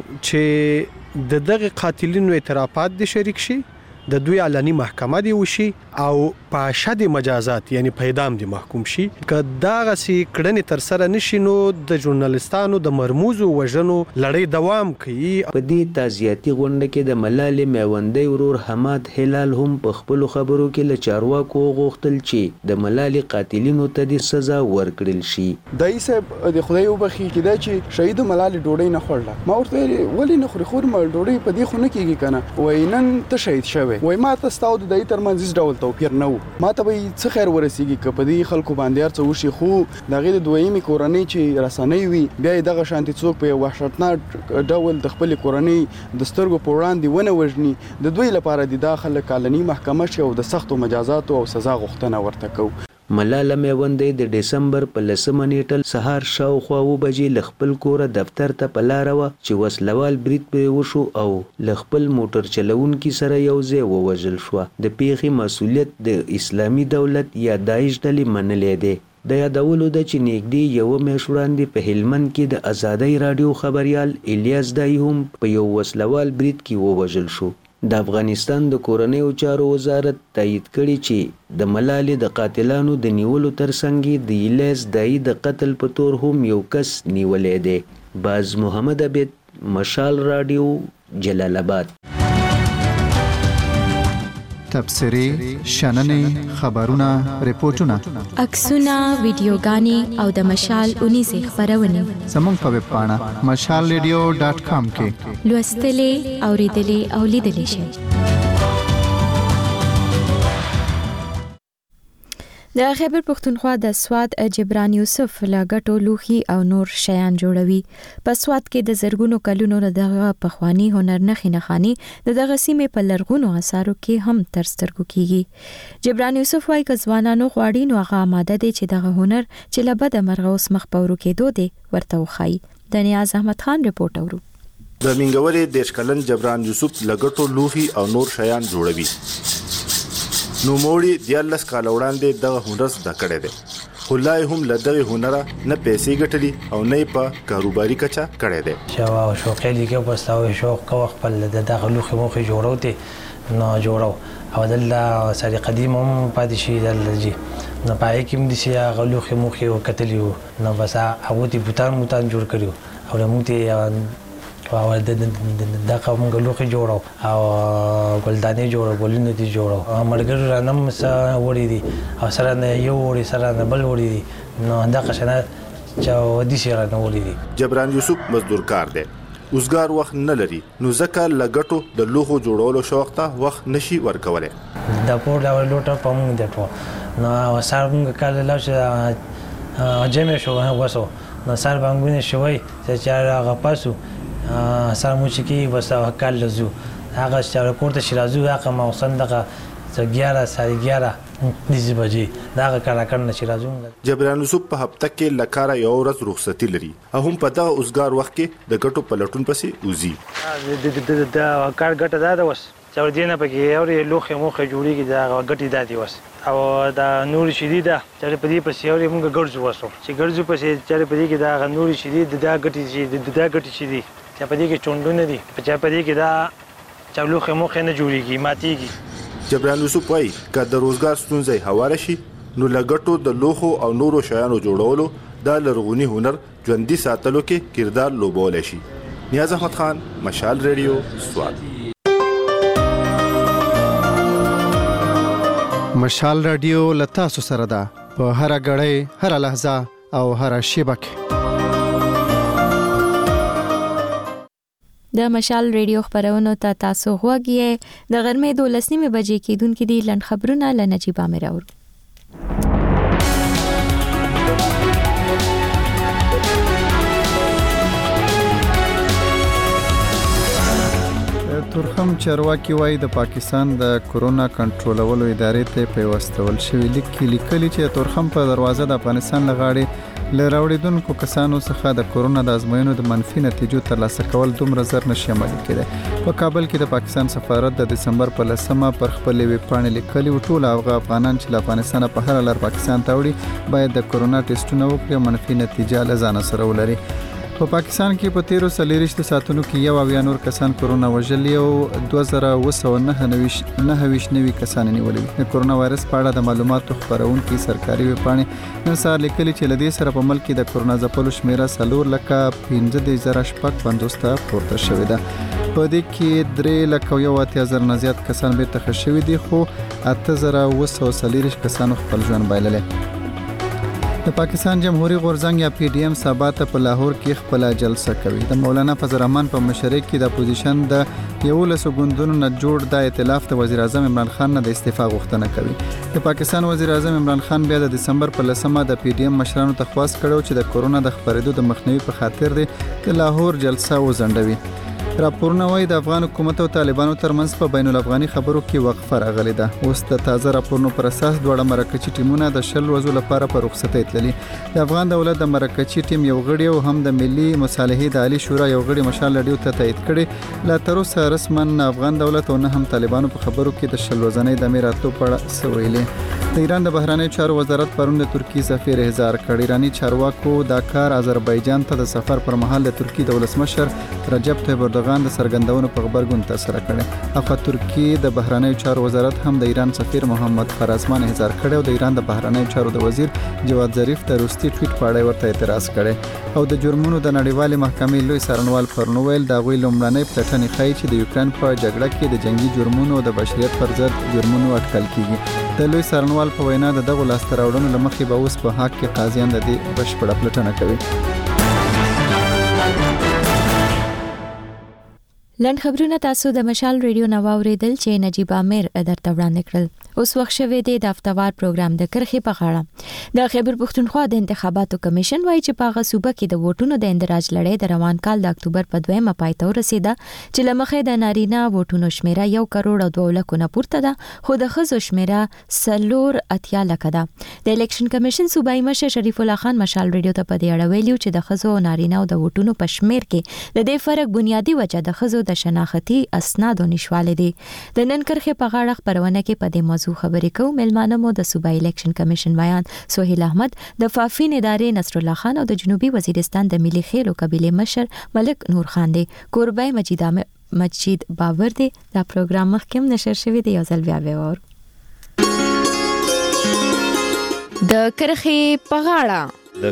چې د دغه قاتلینو اعترافات دي شریک شي، د دوی علني محکمه دی وشي او په شد مجازات یعنی په اعدام دی محکوم شي. که دغه سي کړنې تر سره نشي نو د ژورنالیستانو د مرموزو وژنو لړۍ دوام کوي. په دې تعزیتي غونډه کې د ملالۍ میوندۍ ورور حماد هلال هم په خپل خبرو کې له چارواکو غوښتل چې د ملالۍ قاتلینو ته د سزا ورکړل شي. دای صاحب د خدای وبخي کېدای چې شهید ملالۍ ډوډۍ نه خوړله. ما ورته ولې نه خوري؟ خور ما ډوډۍ په دې خو نه کېږي کنه. وای نن ته شهید شوی، وای ما ته ستاسو د دای ترمنځ هیڅ ډول توپیر نه و. ما ته به څه خیر ورسیږي که په دې خلکو باندې هر څه وشي، خو د هغې د دویمې کورنۍ چې رسنۍ وي بیا یې دغه شانتې څوک په یو وحشتناک ډول د خپلې کورنۍ د سترګو په وړاندې ونه وژني. د دوی لپاره د دا خلک علني محکمه شي او د سختو مجازاتو او سزا غوښتنه ورته کوو. ملاله میوندۍ د دسمبر په 10مه نیټه سهار شاوخوا 9 بجې له خپل کوره دفتر ته په لاره وه چې وسلوال برید پرې وشو او له خپل موټر چلونکي سره یو ځای ووژل شوه. د پیښې مسؤلیت د اسلامي دولت یا داعش ډلې منلی دی. د یادولو ده چې نږدې یوه میاشت وړاندې په هلمند کې د ازادۍ راډیو خبریال الیاس دای هم په یو وسلوال برید کې ووژل شو. د افغانستان د کورنیو چارو وزارت تایید کړي چې د ملالۍ د قاتلانو د نیولو ترڅنګ د الیاس دای د قتل په تور هم یو کس نیولی دی. باز محمد عبید، مشال راډیو، جلال آباد. تبصرې، شننې، خبرونه، ریپورتونه، عکسونه، ویډیوګانې او د مشال 19 خبرونه زموږ په ویب پاڼه mashalradio.com کې لوستلې، اوریدلې او لیدلې شئ. د خیبر پختونخوا د سواد جبران یوسف لاګټو لوخي او نور شیان جوړوي. په سواد کې د زرګونو کلونو دغه پخوانی هنر نخښي د دغه سیمې په لرغونو آثارو کې هم تر سترګو کیږي. جبران یوسف وايي چې ځوانانو غواړي نو هغه آماده دي چې دغه هنر چې لبد مرغه اوس مخ پورو کېدو دي ورته وخایي. د نیاز احمد خان رپورټ اورو. د منګورې دیشکلن جبران یوسف لاګټو لوخي او نور شیان جوړوي. نو موړي 14 کال وړاندې دغه هنر زده کړی دی، خو لا هم له دغه هنره نه پیسې ګټلي او نه په کاروباري کچه کړی دی. شوا او شوقې لیکه پستاوي شوق کو خپل دغه لوخي موخي جوړو ته نو جوړو او دلته سړي قدیم هم پاتې شي دلته نو پای کې هم دي چې هغه لوخي موخي وکتلیو نو بس هغه تی بوتان جوړ کړیو او موږ ته او د قوم غلوخي جوړو او ګلدانې جوړو ګلونه دي جوړو مرګر رانم سره وړي دي او سره نه یو وړي سره نه بل وړي دي نو دا قشنه چې ودي سره نه وړي دي. جبران یوسف مزدور کار دی، اوسګار وخت نه لري نو ځکه لګټو د لوخو جوړولو شوق ته وخت نشي ورکولای. د پور لا لوټه پم دی ټو نو سارم کله لا چې جمع شو وسو نو سار باندې شوي چې هغه پاسو سره مو چې کې بس کال لزو هغه چې کوړه شرازو هغه موسم دغه 11 ساعت 11 دې بجې دا کار کړنه شرازو. جبران یوسف په هفته کې لکاره یو ورځ رخصتي لري او هم په دغه اوسګار وخت کې د ګټو پلټون پسې وزي. دا کار ګټه دا وس چې ور دینه پکې اوري لوخه موخه جوړیږي دا ګټي دادی وس او دا نور شدیده چې په دې پسې اوري موږ ګرځو وسو چې ګرځو پسې چې په دې کې دا نور شدید دا ګټي شي دي چې په دې کې چوندونه دي چې په دې کې دا چلوخه موخه نه جوړیږي ماتيږي. جبران یوسف وايي که د روزګار ستونزې هواره شي نو لګټو د لوخو او نورو شیانو جوړولو د لرغونی هنر ژوندۍ ساتلو کې کردار لوبولی شي. نیاز احمد خان، مشال ریډیو، سواد. مشال رادیو لتا سره ده په هر غړې هر لحظه او هر شیبه د مشال ریډیو خبرونو ته تاسو غوږی د غرمې 12 بجې کېدونکې دي لن خبرونه ل نجيب امیر اور تورخم چارواکي وایي د پاکستان د کورونا کنټرولولو ادارې ته پیوستول شوی لیکلي چې تورخم په دروازه د افغانستان لغاړي لراوړیدونکو کسانو څخه د کورونا د ازموینو د منفي نتیجو ترلاسه کول دومره زر نشي عملي کېدای. په کابل کې د پاکستان سفارت د دسمبر په 10مه پر خپل ویب پاڼې لیکلي ټول افغانان چې له افغانستان په هر لار پاکستان ته وړي باید د کورونا ټیسټونه وکړي او منفي نتیجه لزان سره ولري. په پاکستان کې په 13 ساعتونو کې یو اویا نور کسان کورونا وژلي او 2999 نوي کسان نیولي. د کورونا وایرس په اړه د معلوماتو خبرونکو سرکاري ویبپاڼې نن سهار لیکلي چې لدې سره په ملک کې د کورونا ځپلو شمیره 4,15,050 ته پورته شوې ده. په دې کې 3,01,000 نه زیات کسان بیرته ښه شوي دي خو 8,240 کسانو خپل ژوند بایللی. د پاکستان جمهوریت غورځنګ یا پی ډی ایم سبا ته په لاهور کې خپل جلسه کوي. د مولانا فضل الرحمن په مشرۍ کې د اپوزیشن د 11 ګوندونو نه جوړ د ائتلاف د وزیر اعظم عمران خان نه د استعفا غوښتنه کوي. د پاکستان وزیر اعظم عمران خان بیا د دسمبر په 10مه د پی ډی ایم مشرانو ته خواست کړو چې د کورونا د خپرېدو د مخنیوي په خاطر د لاهور جلسه وځنډوي. راپورونه وايي د افغان حکومت او طالبانو ترمنځ په بین الافغاني خبرو کې وقفه راغلې ده. اوس د تازه راپورونو پر اساس دوه مرکزی ټیمونه د 10 ورځې لپاره په رخصتۍ تللي. د افغان دولت د مرکزی ټیم یو غړی او هم د ملي مصالحې د عالی شورا یو غړی مشال لډیو ته تایید کړي. لا تر اوسه رسماً افغان دولت او نه هم طالبانو په خبرو کې د 10 ورځې د میراتو په اړه سویلې. د ایران د بهراني چارو وزارت پرون د ترکی سفیر احضار کړ. ایرانی چارواکو دا کار آذربایجان ته د سفر پر مهال د ترکی د ولسمشر رجب طیب اردوغان د سرګندونو په خبرګون ترسره کړي. اخو ترکی د بهراني چارو وزارت هم د ایران سفیر محمد فرازمان احضار کړي او د ایران د بهراني چارو د وزیر جواد ظریف د روسي ټویټ په اړه ورته اعتراض کړي او د جرمونو د نړیوالې محکمې لوی څارنوال پرنویل دا غوي لومړنۍ پټنې ښایي چې د یوکرين په جګړه کې د جنگي جرمونو او د بشریت پر ضد جرمونو اټکل کیږي. د لوی څارنوال په وینا د دغه لاستراوړنو لمخې به اوس په حق کې قاضیان د دې بشپړه پلټنه کوي. لن خبرونه تاسو د مشال ریډیو نو اوریدل چې نجيب امیر درته وړاندې کړل. اوس وخت شوه د هفتوار پروګرام د کرخې په غاړه. د خیبر پښتونخوا د انتخاباتو کمیشن وایي چې په صوبه کې د ووټونو د اندراج لړۍ د روان کال د اکتوبر په 2مه پای ته ورسیده چې لمخې د نارینه ووټونو شمیره 1,02 نه پورته ده خو د ښځو شمیره 4.8 لک ده. د الیکشن کمیشن صوبایي مشر شریف الله خان مشال ریډیو ته په دې اړه ویلي چې د ښځو او نارینه د ووټونو په شمیر کې د دې فرق بنیادی وجه د ښځو د شناختی اسنادو نشواله دي. د نن کرخې په غاړه خبرونه کې په دې موضوع خبرې کوو. ملمانه مو د صوبایي الیکشن کمیشن بیان سهیل احمد د فافین ادارې نصر الله خان او د جنوبي وزیرستان د ملي خیلو قبيله مشر ملک نور خان دی. قربای مجید باور دی. دا پروګرام مخکې نشر شوی دی. یو ځل بیا وور د کرخې په غاړه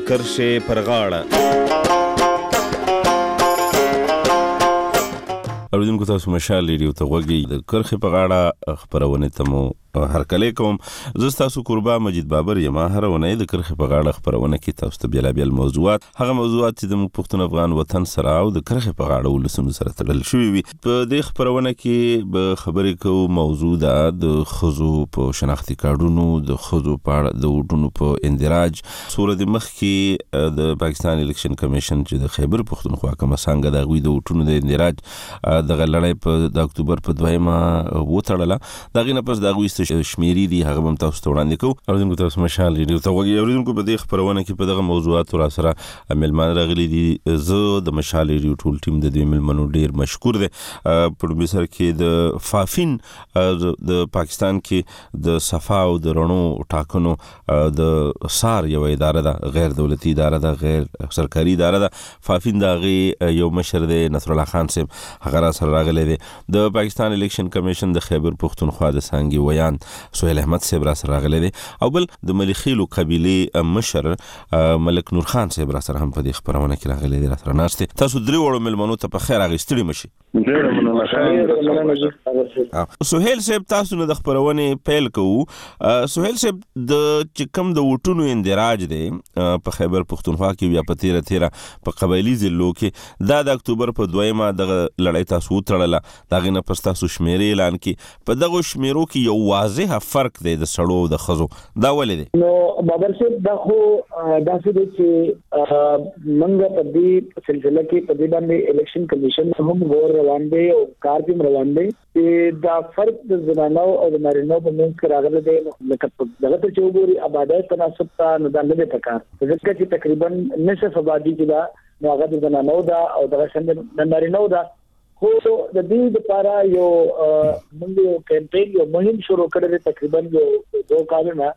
اوریدونکو تاسو مشال ریډیو ته غوږی د کرخې په غاړه خبرونه ته مو هرکلی کوم. زه تاسو قربا مجید بابر یم. هر ونه د کرخې په غاړه خبرونه کې تاسو ته بیل موضوعات هغه موضوعات چې د پښتون افغان وطن سره او د کرخې په غاړه ولسونو سره تړل شوی وي. په دې خبرونه کې به خبرې کوو موضوع د خزو په شناختی کارډونو د خزو په اړه د ووټونو په اندراج سورې د مخ کې د پاکستان الیکشن کمیشن چې د خیبر پښتونخوا کومه څنګه د غوي د ووټونو د اندراج د لړۍ په د اکتوبر په 2مه وټړله. دغه نه پس د غوي شمیرې دي هغه هم تاسو ته وړاندې کوو. اوریدونکو تاسو مشال ریډیو ته غوږی. اوریدونکو په دې خبرونه کې په دغه موضوعات را سره ملمان راغلي دي. زه د مشال ریډیو ټول ټیم د دې ملمنو ډیر مشکور دي. پروډوسر کې د فافین د پاکستان کې د صفا او د رڼو ټاکنو د سار یو اداره ده، غیر دولتي اداره ده، غیر سرکاري اداره ده. فافین دغه یو مشر دی نصر الله خان صاحب هغه را سره راغلي دي. د پاکستان الیکشن کمیشن د خیبر پښتونخوا د څنګه ویان چاند سهیل احمد صاحب را سره راغلی دی او بل د ملخیلو قبیله مشر ملک نور خان صاحب را سره هم په دې خبرونه کې راغلی دی را سره ناشته تاسو درې وړو ملمنو ته په خیر اغستړي مشي سهیل صاحب تاسو نه د خبرونه پیل کوو سهیل صاحب د چکم د وټونو اندراج دی په خیبر پختونخوا کې بیا په 13 په قبایلی ضلعو کې د اکتوبر په 2 د لړۍ تاسو تړله دغه نه پس تاسو شمیرې اعلان کې په دغه شمیرو کې یو واضح فرق دی د سړو د خزو دا ولې دی نو بابر صاحب دا خو داسې دی چې منګه په دې سلسله کې په دې باندې الیکشن کمیشن هم غور روان دی او کار هم روان دی چې دا فرق د زنانو او د نارینه‌و په منځ کې راغلی دی لکه دغه ته چې وګوري آبادی تناسب ته نه د پکار ځکه چې تقریبا نصف آبادی کې دا نو هغه د زنانو دا او دغه څنګه د نارینه‌و دا خو د دې لپاره یو موږ کمپاین یو مهم شروع کړی تقریبا یو 2 کالونه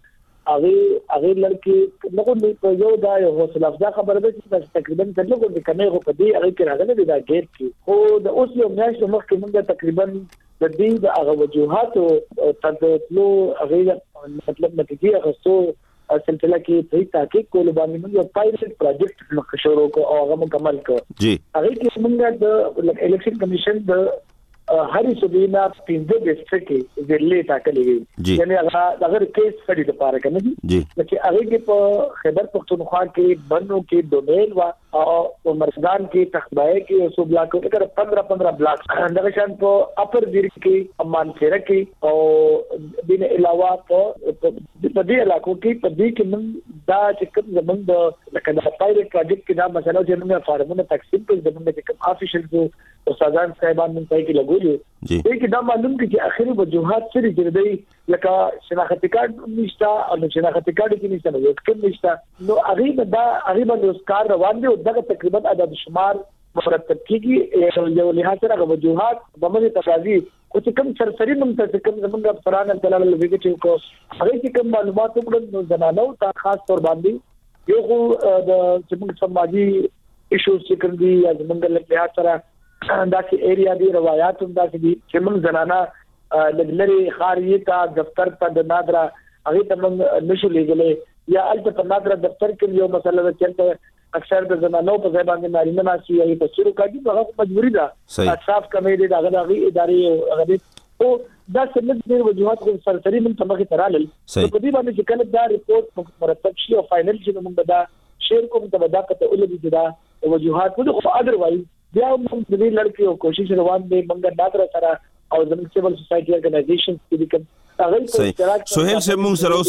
هغه لړکی نو په یو دا یو حوصله افزا خبره ده چې تقریبا څلور د کمه خو په دې هغه کې راغلی دا ګیر کې خو د اوس یو میاشت مخکې موږ تقریبا د دې د هغه وجوهات او تدلو هغه مطلب نتیجه غوښتو سلسله کې په تحقیق کولو باندې موږ یو پایلټ پروجیکټ مخشورو کو او هغه مکمل کړ جی هغه کې موږ د الیکشن کمیشن د هرې صوبینا 15 ډیسټریکټ کې ضلع ټاکلې وي یعنی هغه کیس سټډي لپاره کنه جی چې هغه کې په خیبر پختونخوا کې بنو کې دومیل وا او مرزدان کې تخبای کې سو بلاک کې 15 بلاک دغه شان په اپر دیر کې امان خیره کې او دین علاوه په دې علاقو کې په دې کې موږ دا چې کوم زمونږ د لکه د پایلټ پروجیکټ کې دا مسله چې موږ فارمونه تقسیم کړو زمونږ چې کوم افیشل استادان صاحبان موږ ته کې لګولي دي چې دا معلوم کې چې اخري وجوهات سره جوړې لکه شناختی کارت نشته او شناختی کارت کې نشته نو کوم نشته نو هغه باندې کار روان دي او دغه تقریبا عدد شمار مرتب کیږي یو لحاظ سره وجوهات د ملي تقاضي او چې کوم سرسري منتظر کوم زمونږ افسران دلال لږه چې کو هغه چې کوم معلومات وکړو زنانو ته خاص تور باندې یو د زمونږ سماجی ایشوز چې کوم دي یا زمونږ لږه سره داسې ایریا دی روایت هم داسې دي چې موږ زنانه لګلري خاریه تا دفتر ته د نادرا هغه ته موږ نشو لګلې یا البته په نادرا دفتر کې یو مسله ده چې اکثر د زنانو په ځای باندې نارینه ناسي یا په شروع کاږي هغه مجبوری ده صاف کمې دي دغه ادارې هغه او دا څنګه د وجوهات خو سرسري من تمخه ترالل په دې باندې چې کله دا ریپورت مرتب شي او فائنل شي موږ دا شیر کوم ته دا کته ولې دا وجوهات خو اذروایز بیا موږ د دې لړکی او کوشش روان دي موږ نادر سره او زموږ سیول سوسایټي ارګنایزیشنز کې کوم هغه سهیل سے موږ سره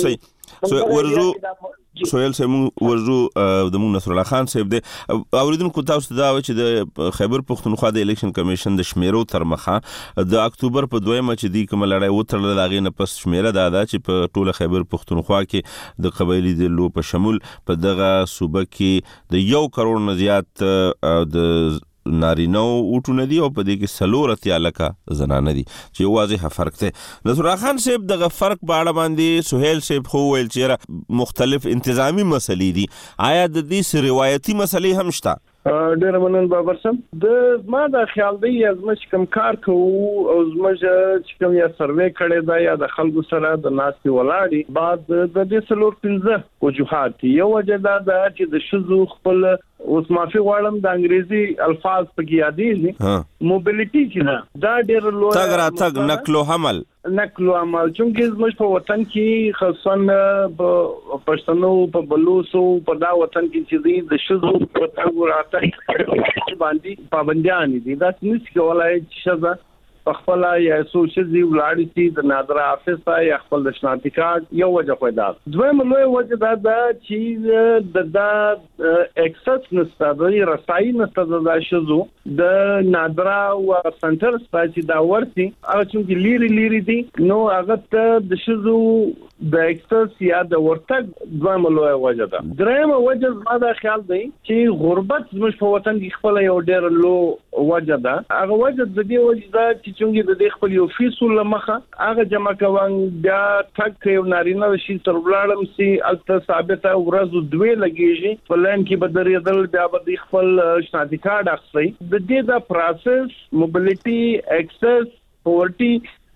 اوسئ سهیل سے موږ ورزو د موږ نصر الله خان صاحب د اوریدونکو تاسو دا چې د خیبر پختونخوا د الیکشن کمیشن د شمیرو تر مخه د اکتوبر په 2 چې دی کوم لړۍ وترل لاغې نه پس شمیره دا چې په ټوله خیبر پختونخوا کې د قبایلی ضلعو په شمول په دغه صوبه کې د 1 کروڑ نه زیات د نارینه او ټونه دي او په دې کې سلورتیا لکه زنانه دي چې واضح فرق دی نصر الله خان صاحب دغه فرق په اړه باندې سهیل صاحب خو ویل چې مختلف انتظامی مسلې دي آیا د دې روایتي مسلې هم شته ډېر مننه بابر صاحب د ما د خیال دی ازمش کم کار کوو او زموږ چې کوم یا سروې کړي دا یا د خلکو سره د ناستي ولاړی بعد د دې سلور 15 وجوهات یو وجه دا چې د شذو خپل اوس معافي غواړم د انګریزي الفاظ په یادېږي موبیلیټي چې دا ډېر لوی تګ راتګ نقل او حمل چونکه زموږ په وطن کې خاصن په پښتنو په بلوچو په دا وطن کې چې د شذو په تګ راتګ باندې پابندیان دي دا څه کولای چې شذا په خپل یا سوشل دی ولاړی سي د نادر حافظ یا خپل د شناختی کارت یو وجه پیدا دویم لوی وجه دا چې د اکسس نسته د رسای نسته د شذو د نادر او سنټر سپاچي دا ورتي هغه چې لیری دي نو هغه ته د شذو د اکسس یا د ورتګ دویم لوی وجه ده دریم وجه زما خیال دی چې غربت زموږ په وطن کې خپل یو ډېر لو وجه ده هغه وجه د دې وجه ده چې څنګه د دې خپل یو فیصل لمخه هغه جمع کوان بیا تک یو نارینه شي تر بلارم سي الته ثابته ورځ دوی لګیږي په لین کې بدرې دل بیا د خپل شناختی کارت اخلي د دې دا پروسس موبیلیټي اکسس پورټي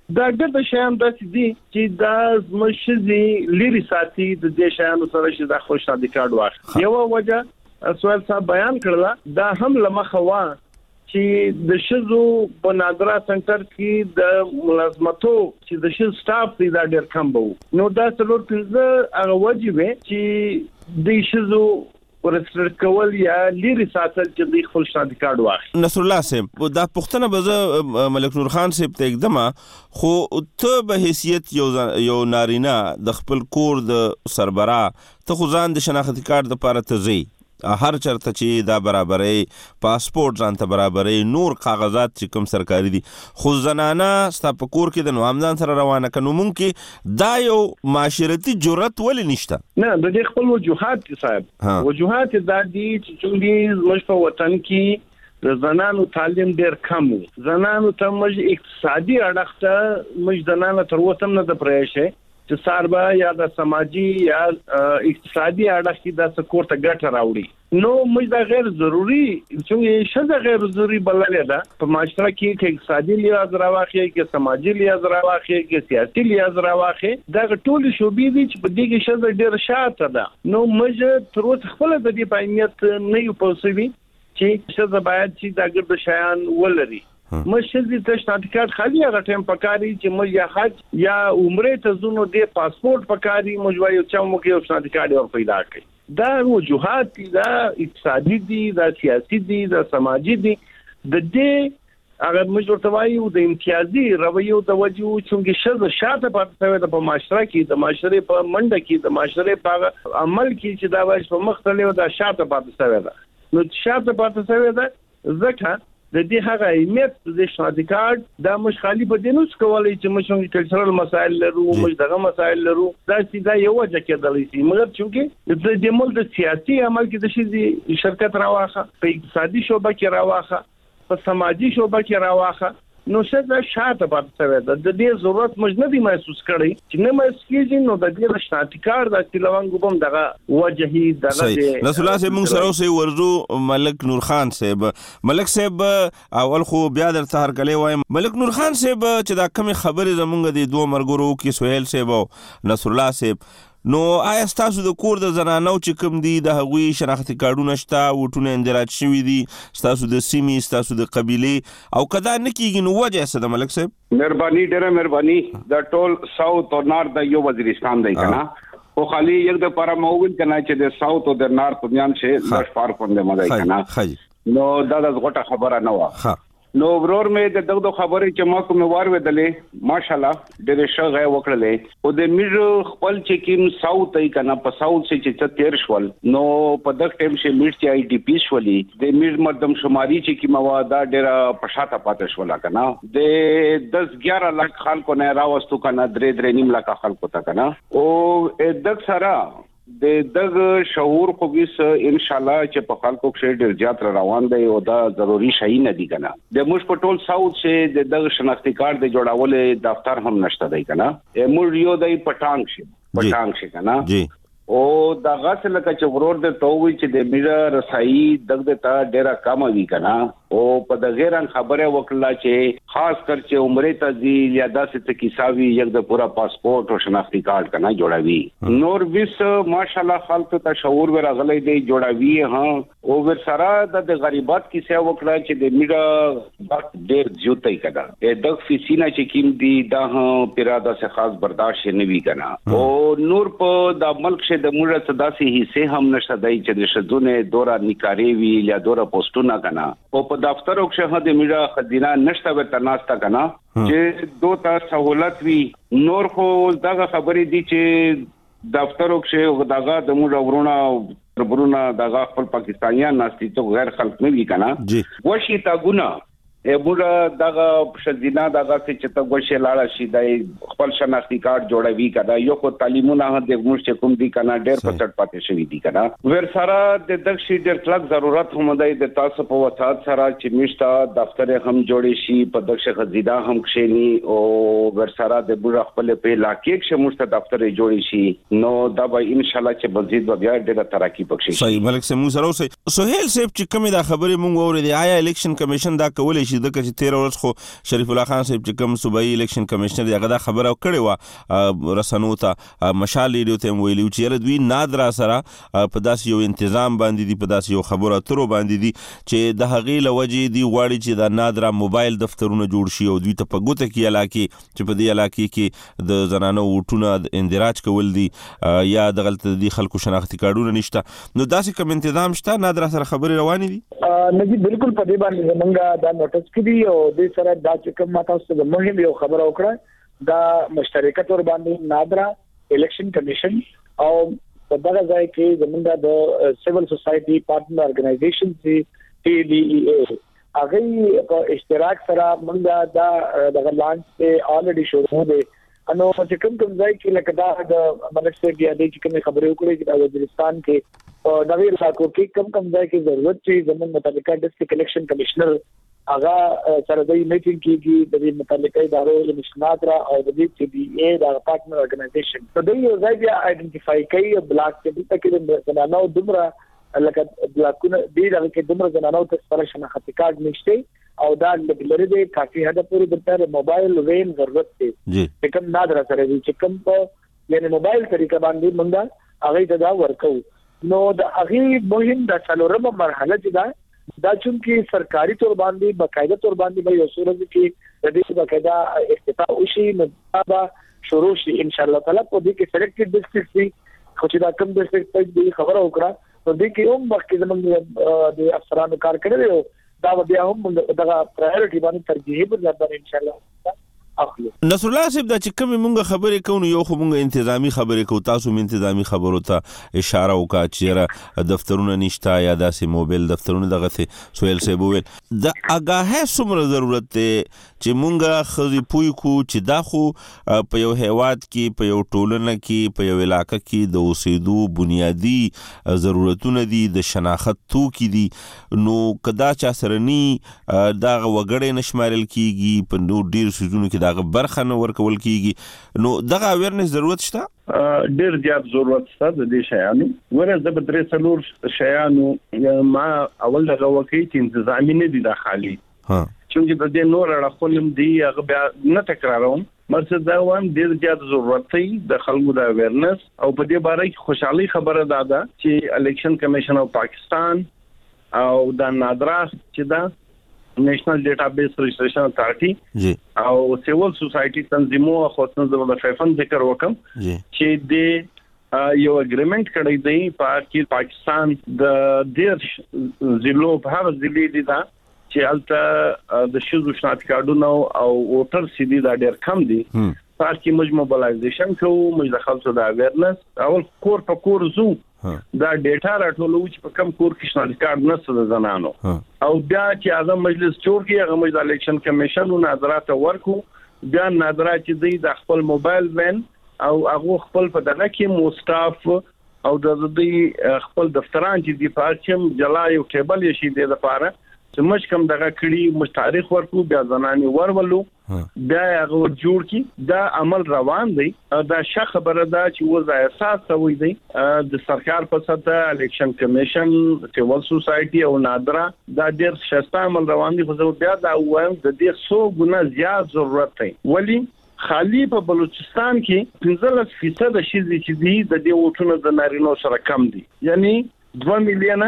دا ګرد شیان داسې دي چې دا مشزي لري ساتي د دې شیانو سره چې د خو شادي کارت واخلي. یو وجه سوال صاحب بیان کړل دا هم لمخوا چې د شزو په نادرا سنټر کې د ملازمتو چې د شز سټاف دی دا ډېر کم وو. نو دا څلور پنځه هغه وجه چې د شزو ورسره کول یا لري ساتل چې د خپل شادي کارت واخلي. نصر الله صاحب دا پښتنه به ملک نور خان صاحب ته اقدامه خو ته به حیثیت یو نارینه د خپل کور د سربرا ته خو ځان د شناختی کارت لپاره تزي هر چرته چې دا برابرې پاسپورت ځان ته برابرې نور کاغذات چې کوم سرکاري دي خو زنانه ستا په کور کې د نوامدان سره روانه کنو مونږ دا یو معاشرتي جرأت ولې نشته؟ نه د دې خپل وجوهات صاحب وجوهات دا دي چې څنګه زموږ په وطن کې د زنانو تعلیم ډېر کم وو. زنانو ته موږ اقتصادي اړخ ته موږ زنانه تر اوسه نه د پرېښې چې ساربا یا د سماجی یا اقتصادي اړخ کې د سکور ته ګټه راوړي. نو موږ دا غیر ضروری چې شزه غیر ضروری بللې ده په معاشره کې چې اقتصادي لحاظ راوخی کې سماجی لحاظ راوخی کې سیاسي لحاظ راوخی دا ټول شوبې دي چې په دې کې شزه ډېر شاته ده. نو موږ تر اوسه خپل د دې پاینیت نه یو پوسوي چې شزه باید چې دا ګرد شیان ولري. مشزي ته شناختی کارت خالي هغه ټیم پکاري چې موږ یا حج یا عمره ته زونو د پاسپورت پکاري موږ یو چا مو کې یو شناختی کارت ور پیدا کړي. دا وجوهات دي دا اقتصادي دي دا سیاسي دي دا سماجي دي د دې هغه موږ ورته وایو د امتیازي رویو د وجو چې شزه شاته پاتې په معاشره کې د معاشره په منډه کې د معاشره په عمل کې چې دا وایي په مختلفو د شاته پاتې ده. نو شاته پاتې ده ځکه د دې هغه اهمیت د شناختی کارت دا مش خالی په دینوس کولای چې موږ کلچرل مسائل لرو موږ دغه مسائل لرو دا سیده یو وجه کېدلی شي مګر چې د ملک د سیاسي عمل کې د شي شرکت راواخه په اقتصادي شوبه کې راواخه په سماجی شوبه کې راواخه نو څه شاته پاتې ده. د دې ضرورت موږ نه دی محسوس کړی چې نه محسوس کیږي. نو د دې شناختی کارت د تلوانګو بم دغه وجهي دغه رسول الله صاحب موږ سره اوسې ورزو ملک نور خان صاحب ملک صاحب اول خو بیا در څهر کلی وایم ملک نور خان صاحب چې دا کوم خبره زمونږ د دوه مرګرو کې سہیل صاحب او نصر الله صاحب نو آیا تاسو د کور د زنانو چې کوم دي د هغوی شناختی کارتونه شته وټونه اندراج شوي دي تاسو د سیمې تاسو د قبيله او کدا نه کیږي نو وجه څه د ملک صاحب؟ مهرباني ډیره مهرباني د ټول ساوث او نارث د یو وزیرستان دی کنه او خالی یک د پارا موویل کنه چې د ساوث او د نارث میان شه لږ فرق پوند مزای کنه نو دا د غټه خبره نه و. نو ورور مې د دغه خبرې چې ما کوم وارویدلې ماشاءالله ډېر ښه غي وکړلې او د میډ خپل چې کیم ساوث ای کنه په ساوث چې تیر شول نو په دغه ټیم کې میډ چې آی ډی پی شولې د میډ مردم شماري چې کی مواده ډېر پښاته پاتې شول کنه د 10-11 لک خلکو نه راوستو کنه 3.5 لک خلکو ته کنه او دغه سره د دغه شعور خو بیس ان شاء الله چې په خلکو کې ډېر زیات روان دی او دا ضروری شي نه دی کنه. د موږ په ټول ساوث چې د دغه شناختی کارت د جوړولې دفتر هم نشته دی کنه. موږ یو د پټانګ شي کنه او دغه څه لکه چې ورور د تووي چې د میډیا رسایي دغه ته ډېر کم وی کنه او په د غیران خبره وکړه چې خاص کر چې عمره ته یا داسې ته کیساوي یک د پورا پاسپورت او شناختی کارت کنه جوړاوي نور وس ماشاءالله خلک ته شعور ورغلې دی جوړاوي ها او ور سره د غریبات کیسه وکړه چې د میډیا ډېر زیاتې کړه د فیسینا چې کیم دی دا پیراده څخه خاص برداشت نه وی کنه او نور په د ملک شه د موږ ته داسې حصے هم نشته دی چې د شذونه دورا نکاري وی یا دورا پوسټونه کنه او په دفترو کې د میډیا خزینه نشته به تناستا کنه چې دوه سہولت وی نور خو دغه خبرې دي چې دفترو کې دغه د موږ ورونه دغه خپل پاکستانیان ناشتي ته غیر خلک نه وی کنه وشي تا ګنا بوډا دغه شذینه دغه چې ته غوښه لاړه شي د خپل شناختی کارت جوړوي کړه یو کو تعلیمونه د موږ کوم دي کنه ډېر پټ پاتې شوی دي کنه ور سره د دغشي ډېر کلک ضرورت هم دی د تاسو په وسات سره چې میشتا دفتر هم جوړې شي په دغه خزیده هم کښینی او ور سره د بوډا خپل په علاقې کې موږ دفتر جوړې شي نو دا به ان شاء الله چې مزید بیا ډېر ترقی وکړي. صحیح ملک سمو سره سہیل صاحب چې کومه دا خبره مونږ اورېدې آیا الیکشن کمیشن دا کولای شي چې د کچ 13 ورځ خو شریف الله خان صاحب چې کوم صوبایي الیکشن کمشنر هغه دا خبره کړې و رسنو ته مشال ریډیو ته ویلو چې دوی نادرا سره په داسې یو تنظیم باندې دی په داسې یو خبره اترو باندې دی چې د هغې لوجې دی غواړي چې د نادرا موبایل دفترونه جوړ شي او دوی ته په ګوته کې علاقې چې په دې علاقې کې د زنانو وټونه اندراج کول دي یا د غلط دي خلکو شناختی کارډونه نشته نو داسې کوم تنظیم شته نادرا سره خبرې روانې دي نجیب بالکل په دې باندې زمونږ دا نوټس کې دی او د سره دا چې کوم ماته اوس د مهم یو خبره وکړه دا مشترکه تور باندې نادرا الیکشن کمیشن او په دغه ځای کې زمونږ د سیول سوسایټي پارټنر ارګنایزیشن چې TDEA هغه په اشتراک سره موږ دا دغه لانچ ته الریډي شروع دی انو چې کوم ځای کې لکه دا د ملک صاحب بیا د کوم خبرې وکړې چې د وزیرستان کې نوې علاقو کې کوم ځای کې ضرورت چې زموږ متعلقه ډیسټریکټ الیکشن کمشنر هغه سره د میټینګ کېږي د دې متعلقه ادارو د نادرا او د TDEA د پارټنر ارګنایزیشن په دې یو ځای بیا آئیډنټیفای کوي بلاک کې د زنانو دمره لکه بلاکونه دې دغه کې دمره زنانو ته سره شناختی کارت نشته او دا لري د کافي حد پورې د موبایل وین ضرورت دی چې کوم نادرا سره چې کوم په یعنی موبایل طریقه باندې موږ هغه دا ورکو نو د هغه مهم د څلورمه مرحله چې دا چې سرکاري تور باندې باقاعده تور باندې به یو صورت کې د دې باقاعده افتتاح وشي نو شروع شي ان شاء الله تعالی په دې کې سلیکټډ ډیسټریکټ دي خو چې دا کوم ډیسټریکټ په خبره وکړه نو دې کې هم وخت کې زموږ د افسرانو کار کړی دا بیا هم دغه پرایورټي باندې ترجیح به ځبر ان شاء الله اخلو نصر الله صاحب دا چې کوم مونږ خبرې کوو یو خو مونږ انتظامی خبرې کوو تاسو مې انتظامی خبرو ته اشاره وکړه چې دفترونه نشته یا داسې موبایل دفترونه دغه څه سویل صاحب ویل د اگاهه څومره ضرورت دی چې مونږ خزي پوي کو چې دا خو په یو هیواد کې په یو ټولنه کې په یو علاقې کې د اوسېدو بنیادی ضرورتونه دي د شناخت توکي دي نو کدا چا سره ني دا وګړې نشمارل کیږي په نو ډیر سيزونو کې دغه برخه نه ورکول کیږي نو دغه اویرنس ضرورت شته ډیر زیات ضرورت شته د دې شیانو ورته د بدرې څلور شیانو ما اول دغه وکی چې انتظامی نه دي داخلي چې د دې نور اړخولم دی هغه بیا نه تکراروم مرڅ دا وان ډیر زیات ضرورت دی د خلکو د اویرنس او په دې باره کې خوشحالي خبره ده چې الیکشن کمیشن اف پاکستان او د نادرا چې دا نېشنل ډیټابیس رجسټریشن اتارټي او سیول سوسایټي تنظیمو خاصه د فیفن ذکر وکم چې د یو اګریمنت کړی دی په پاکستان د دیش ضلعو په هغه ضلع دي دا چې الته د شذو شناخت کارډونو او ووټر سیدي دا ډېر کم دي پارکي موږ موبلایزیشن کوو موږ د خلکو د اویرنس اول کور په کور زو دا ډیټا راټولو چې په کم کور کې شناخت کارت نشته د زنانو او بیا چې اعظم مجلس جوړ کړي هغه مجلس الیکشن کمیشن او نظارت ورکو بیا نظارت چې د خپل موبایل وین او هغه خپل په دغه کې موستاف او د دې خپل دفتران چې د پارچم جلای او ټیبل یې شي د لپاره چې مش کم دغه کړي مش تاریخ ورکو بیا زناني ورولو بیا هغه جوړ کی دا عمل روان دی دا ښه خبره ده چې وضع اساس توي دی د سرکار په سطح الیکشن کمیشن سیول سوسایټي او نادرا دا ډیر ښه عمل روان دي خو بیا دا وایم د دې 100 ګونه زیات ضرورت دی ولی خالی په بلوچستان کې 15% شیزي چې دي د دې وټونو د نارینو سره کم دي یعنی 2 میلیونه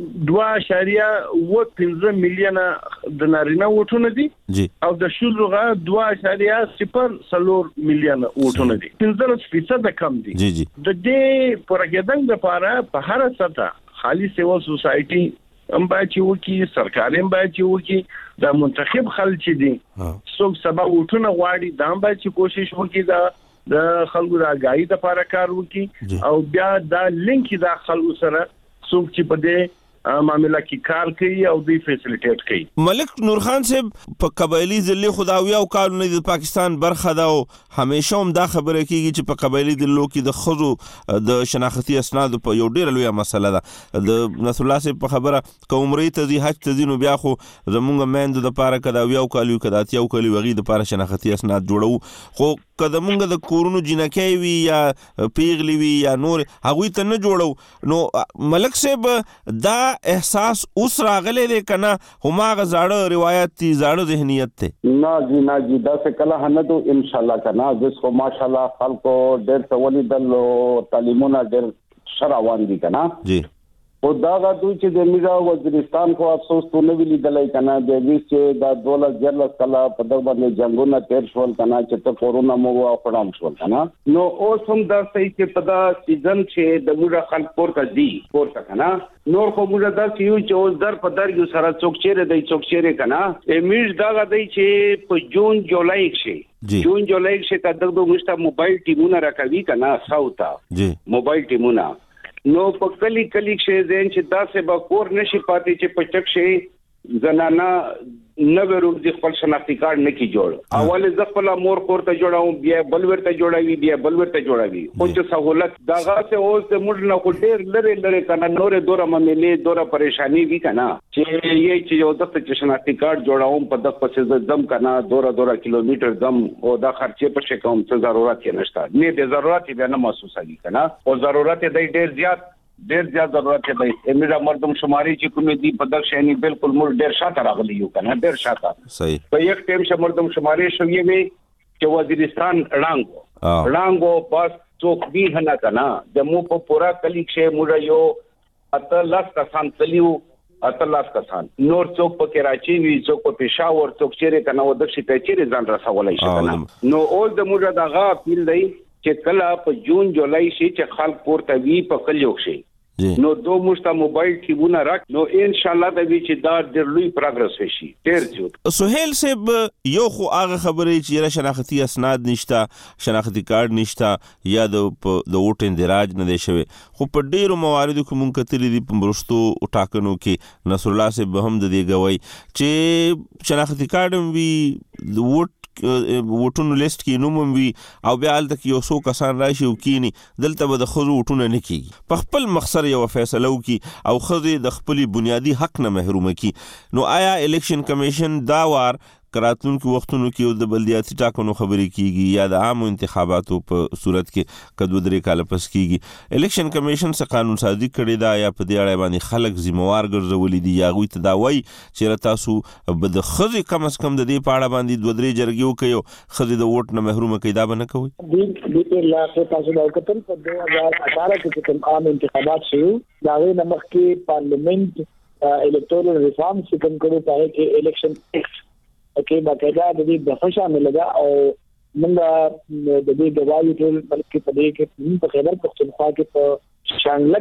2.15 میلیونه د نارینه وټونه دي او د شذوغه 2.04 میلیونه وټونه دي 15% کم دي د دې پروګرام لپاره په هر سطح خالي سیول سوسایټي هم باید چې وکی سرکاري هم باید چې وکی د منتخب خلک دي څوک سبا وټونه غواړي دا هم باید چې کوشش وکړي د خلکو د اگاهی لپاره کار وکړي او بیا دا لینک د خلکو سره څوک چې په دې معاملې کې کار کوي او دوی فیسیلیټیټ کوي ملک نور خان صاحب په قبایلی ضلع خداوی او قانون د پاکستان برخه دا او همیشه هم دا خبره کیږي چې په قبایلی ضلعو کې د خزو د شناختی اسناد په یو ډیر لوی مسله ده د نصر الله صاحب په خبره کومري ته حج ته نو بیا خو زمونږ مند د پاره قداوی او کالیو کداتیا او کلی وغي د پاره شناختی اسناد جوړو خو کله مونږ د کورونو جنکې وی یا پیغلی وی یا نور هغه ته نه جوړو نو ملک صاحب دا احساس اوس راغلی دی کنه هماغه زاړه روایت دي زاړه ذهنیت ته؟ نه جی دا څه کله هنه ان شاء الله کنه جس کو ماشاءالله خلکو ډېر څولې د تعلیمونه ډېر شروان دي کنه جی او دا غوډو چې د میرا وزیرستان کو افسوس تو نه ویلي دلای کنه د دې چې دا 2014 کله په دغه باندې جنگونه تیر شول کنه چې ته کورونا مو او پړام شول کنه نو اوس هم دا صحیح چې په دا سیزن چې د موږ خلک پورته دي پورته کنه نور خو موږ دا چې یو چې اوس در په در یو سره څوک چیرې کنه امیج دا غدای چې په جون جولای کې جون جولای کې تا دغه مشته موبایل ټیمونه راکوي کنه ساوتا جی موبایل ټیمونه نو په کلی کې زین چې داسې به کور نشي پاتې چې پچک شي زنانا نو ورو د خپل شناختی کارت نه کی جوړ اول ز خپل مور کور ته جوړاو بیا بل ورته جوړاوي خو چې سہولت داغه سے اوس د موږ نه خټیر لره کنه نور دوره مملې دوره پریشانی وی کنه چې یې چې یو د شناختی کارت جوړاوم په دغه پسې زم کنه دوره کیلومتر زم او دا خرچه په شکم څه ضرورت نشته نه د ضرورت به نه محسوسه دي کنه او ضرورت د ډیر زیات ضرورت دی امیر مردم شماري چې کوم دي په دغه شانی بالکل مور ډیر شاته راغلی یو کنه ډیر شاته صحیح په یک ټیم چې مردم شماري شوی وي چې وزیرستان رانګو پاس څوک به نه کنه د مو په پورا کلی کې مور یو اتلاس کسان تلیو اتلاس کسان نور څوک په کراچي وی څوک په پېښور څوک چیرې کنه و د شي ته چیرې ځان رسولای شي کنه نو اول د مور دغه پیل دی چې کله په جون جولای شي چې خلک پورته وی په کلیو شي نو دو مشته موبایل ټیمونه راک نو ان شاء الله د وی چې دا ډېر لوی پروګرس وشي ډېر زیات سہیل صاحب یو خو هغه خبرې چې را شناختی اسناد نشته شناختی کارت نشته یا د ووټ اندراج نه دی شوی خو په ډیرو مواردو کې مونږ کتلې دي په مرستو ټاکنو کې نصر الله صاحب هم د دې غوي چې شناختی کارت وی د ووټونو لیست کې نوم وي او بیا الته یو څو کسان راشي او کینی دلته به د خزو ووټونه نه کیږي په خپل مخسر یو فیصله وکي او خزه د خپل بنیادی حق نه محروم کی نو آیا الیکشن کمیشن دا وار کراتون کې وختونو کې د بلدیاتي ټاکنو خبرې کیږي یا د عام انتخاباتو په صورت کې کدو درې کال پس کیږي الیکشن کمیشن څخه قانون سازي کړی دا یا په دې اړه باندې خلک ذمہوار ګرځولې دي یا غوي تداوی چې تاسو به د خزي کم از کم د دې پاړه باندې دوه درې جرګیو کوي خزي د ووټ نه محروم کیدا بنه کوي د لاخه تاسو د کتل په 2018 کې کوم عام انتخابات شوه دا غي نمخ کې پارلیمنت الکټورل ریفارم چې کوم کړو پاره کې الیکشن ایکټ کې باقاعده د دې بحث شامل ده او موږ د دې غواړو ټول بلکې په دې کې په خبر پښتونخوا کې په شانګله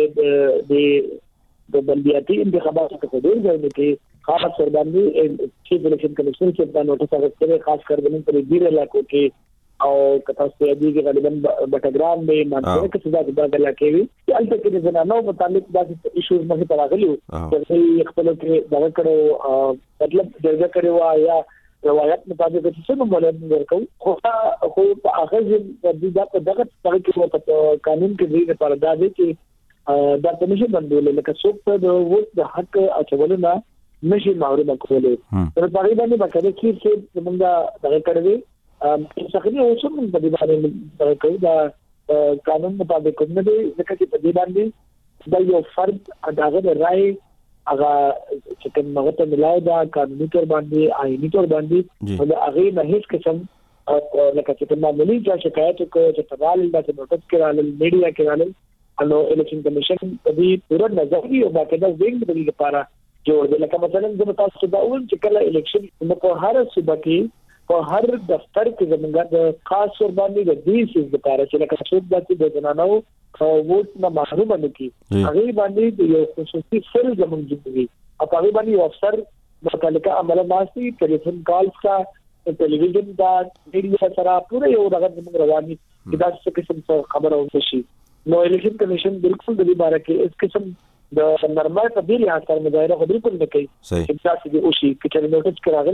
کې د بلدیاتي انتخاباتو په ډېر ځای کې خاص تر باندې چې الیکشن کمیشن چې دا نوټس راغلی خاص کر د نن پر ډیر علاقو کې او کته سیادي کې غالبا بټګرام به منځه کې څه دا علاقې وي چې البته کې د زنانو متعلق د ایشوز مخې ته راغلي چې خپل کې دا کړو مطلب درجه کړو یا روایت مطابق چې څه مولد ورکو خو په اخر کې د دغه طریقې په قانون کې دی لپاره دا دی چې دا پرمیشن باندې لکه څوک په ووټ د حق اچول نه نشي محروم کولای تر پاره باندې باندې چې موږ دغه کړو څنګه اوسم په دې باندې کوي دا قانون مطابق نه دی ځکه چې په دې باندې دا یو فرد دغه رائے هغه چې کوم مغته ملای دا قانوني تور باندې آئینی تور باندې دا هغه نه هیڅ قسم لکه چې کوم معمولی شکایت کوي چې تبال د نوټس کې راغلي میډیا کې راغلي نو الیکشن کمیشن په دې پوره نظر دی او باقاعده زنګ د دې لپاره جوړ دی لکه مثلا د تاسو دا اول چې کله الیکشن په هر صوبه کې په هر دفتر کې زموږ د خاص ور باندې د دې څه لپاره چې لکه څوک د زنانو ووټ نه محروم نه کی هغه باندې د یو خصوصي سر زموږ دی او هغه باندې یو افسر متعلقه عمل ماسي ټلیفون کالز کا ټلویزیون دا میډیا سره پوره یو دغه زموږ رواني چې دا څه قسم خبره وشي نو الیکشن کمیشن بالکل د دې باره کې اس قسم د نرمه تبدیلی حاصل مظاهره خو بالکل نه کوي چې تاسو دې او شي چې نوټس کراغلي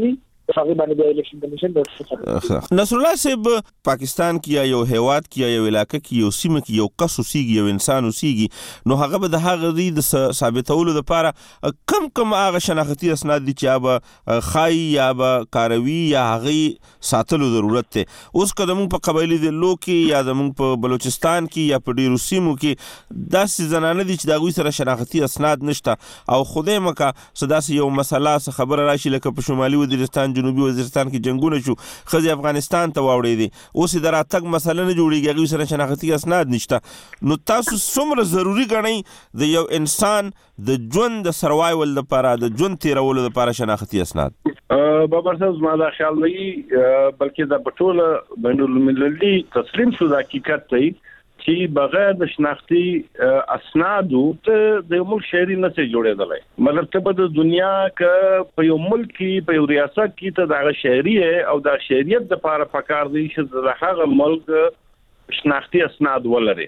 هغه باندې د الیکشن کمیشن د نصر الله صاحب پاکستان کې یو هیواد کې یو علاقې کې یو سیمه کې یو قصو سیږي یو انسان وسیږي نو هغه به د هغه د ثابتولو لپاره کم هغه شناختی اسناد دي چې به خای یا به کاروي یا هغه ساتلو ضرورت ته اوس قدمو په قبایلی د لوکي یا زمونږ په بلوچستان کې یا په ډیرو سیمو کې داسې زنانه دي چې د هغوی سره شناختی اسناد نشته او خدای مکه داسې یو مسله خبره راشي لکه په شمالي وزیرستان جنوبي وزیرستان کې جنگونه شو خځې افغانستان ته واوړېدې اوس د راتګ مسله نه جوړېږي هغوی سره شناختی اسناد نشته نو تاسو څومره ضروري ګڼئ د یو انسان د ژوند د سروایول لپاره د ژوند تیرولو لپاره شناختی اسناد بابر صاحب زما دا خیال نه بلکې دا په ټوله بین المللي تسلیم شو د حقیقت دی چې بغیر د شناختی اسنادو ته د ملک شهري نه څه جوړېدلای مطلب ته په دنیا کې په یو ملک کې په یو ریاست کې ته د شهري او د شهریت د لپاره پکار دی چې د هغه ملک شناختی اسناد ولري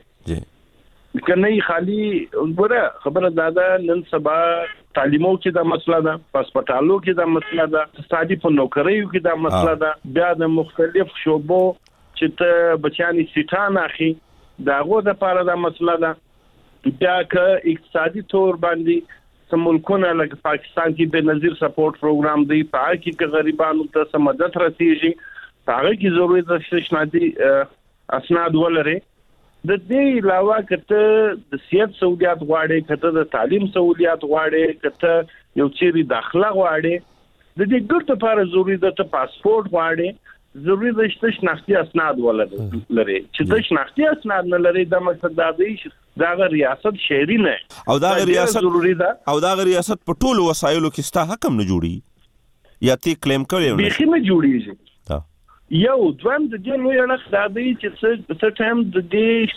کنه خالی وګوره خبره دادا نن سبا تعلیمو کې دا مسله ده پاسپورتالو کې دا مسله ده اقتصادي په نوکریو کې دا مسله ده بیا د مختلف شوبو چې ته بچانی سیټان اخی داغه د پاره دا مسله ده بیا که اقتصادي تور باندې سمولکونه لکه پاکستان کې به نظیر سپورټ پروګرام دی پاره کې غریبانو ته سمدت رسیږي هغه کې ضروري د شناختی اسناد ولري د دې علاوه کته د صحت سہولیات غواړي کته د تعلیم سہولیات غواړي کته یو چیرې داخله غواړي د دې ګټو لپاره ضروري ده ته پاسپورت غواړي ضروري ده چې شناختی اسناد ولري چې د شناختی اسناد نه لري د مقصد دا دی دا ریاست شهري نه او دا ریاست ضروري ده او دا ریاست په ټولو وسایلو کې ستا حکم نه جوړي یا تی کلیم کوي به نه جوړیږي یو دویم د دې لوی اړخ دا دی چې څه ټایم د دې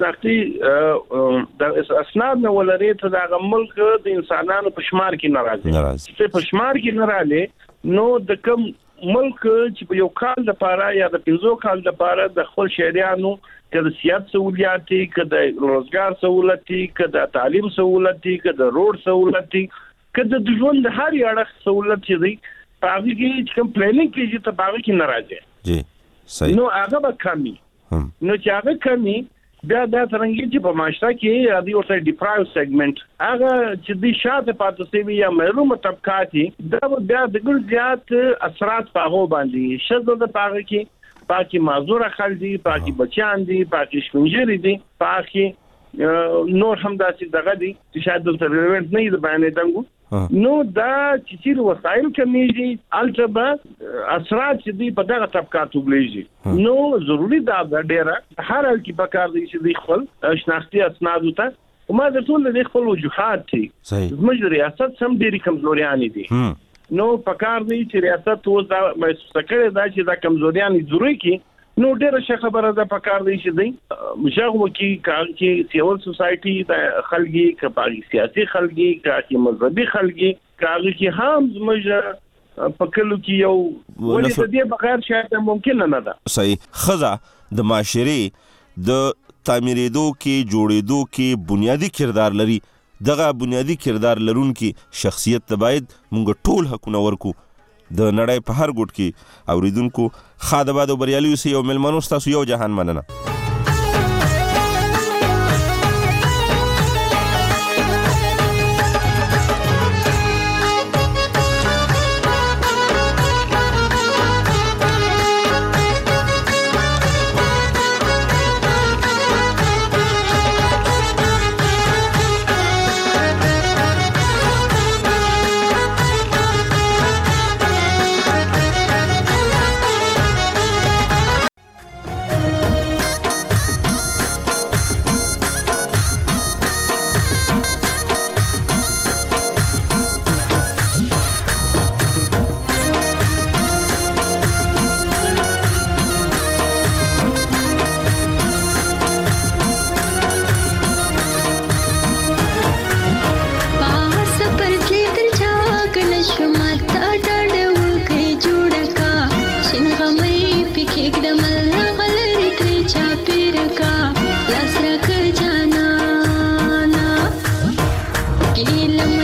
شناختی د اسناد نه ولري ته د ملک د انسانانو په شمار کې ناراضي چې په شمار کې نه راځي نو د کوم ملک چې په یو کال لپاره یا د 15 کال لپاره د خپل شهريانو د سیاست سہولیات کې د روزګار سہولت کې د تعلیم سہولت کې د روډ سہولت کې د ژوند هر اړخ سہولت چې دی په هغه کې چې کوم پلانینګ کې چې ته باغ کې ناراضي جی صحیح نو هغه به کمی نو چې هغه کمی بیا دا څنګه چې په معاشره کې راځي او څه ډیپرایو سیګمنټ هغه چې د شاته پاتې سوي یا محروم طبقات دا بیا د ګل زیات اثرات په هغه باندې شذ د پاغه کې پاکي معذور خلک دي پاکي بچیان دي پاکي شونجري دي پاکي نور هم داسې دغه دي چې شاید د ریلیونت نه د بیانې دنګو نو دا چې وسایل کمیږي البته اثرات چې دی په دغه طبقاتو بلیږي نو ضروری دا ډیره هر حال کې پکار دی چې د خپل شناختی اسناد ته ما د ټول د خپل وجوهات دي زموږ ریاست سم ډیری کمزوریان دي نو پکار دی چې ریاست اوس دا محسوس کړي دا چې دا کمزوریان ضروري کې نو ډیره ښه خبره ده پکار دی چې دی مشاغو کې کار کې سیول سوسایټي د خلګي کپاري سیاسي خلګي کې مذهبي خلګي کار کې هم زموږ پکلو کې یو ولې د دې بغیر شاید ممکن نه ده صحیح خزا د معاشري د تعمیرېدو کې جوړېدو کې بنیادی کردار لري دغه بنیادی کردار لرونکي شخصیت ته باید موږ ټول حقونه ورکو د نړۍ په هر ګوټ کې اوریدونکو خادباد او بریالي اوسئ او ملمنو ستاسو یو جهان مننه Last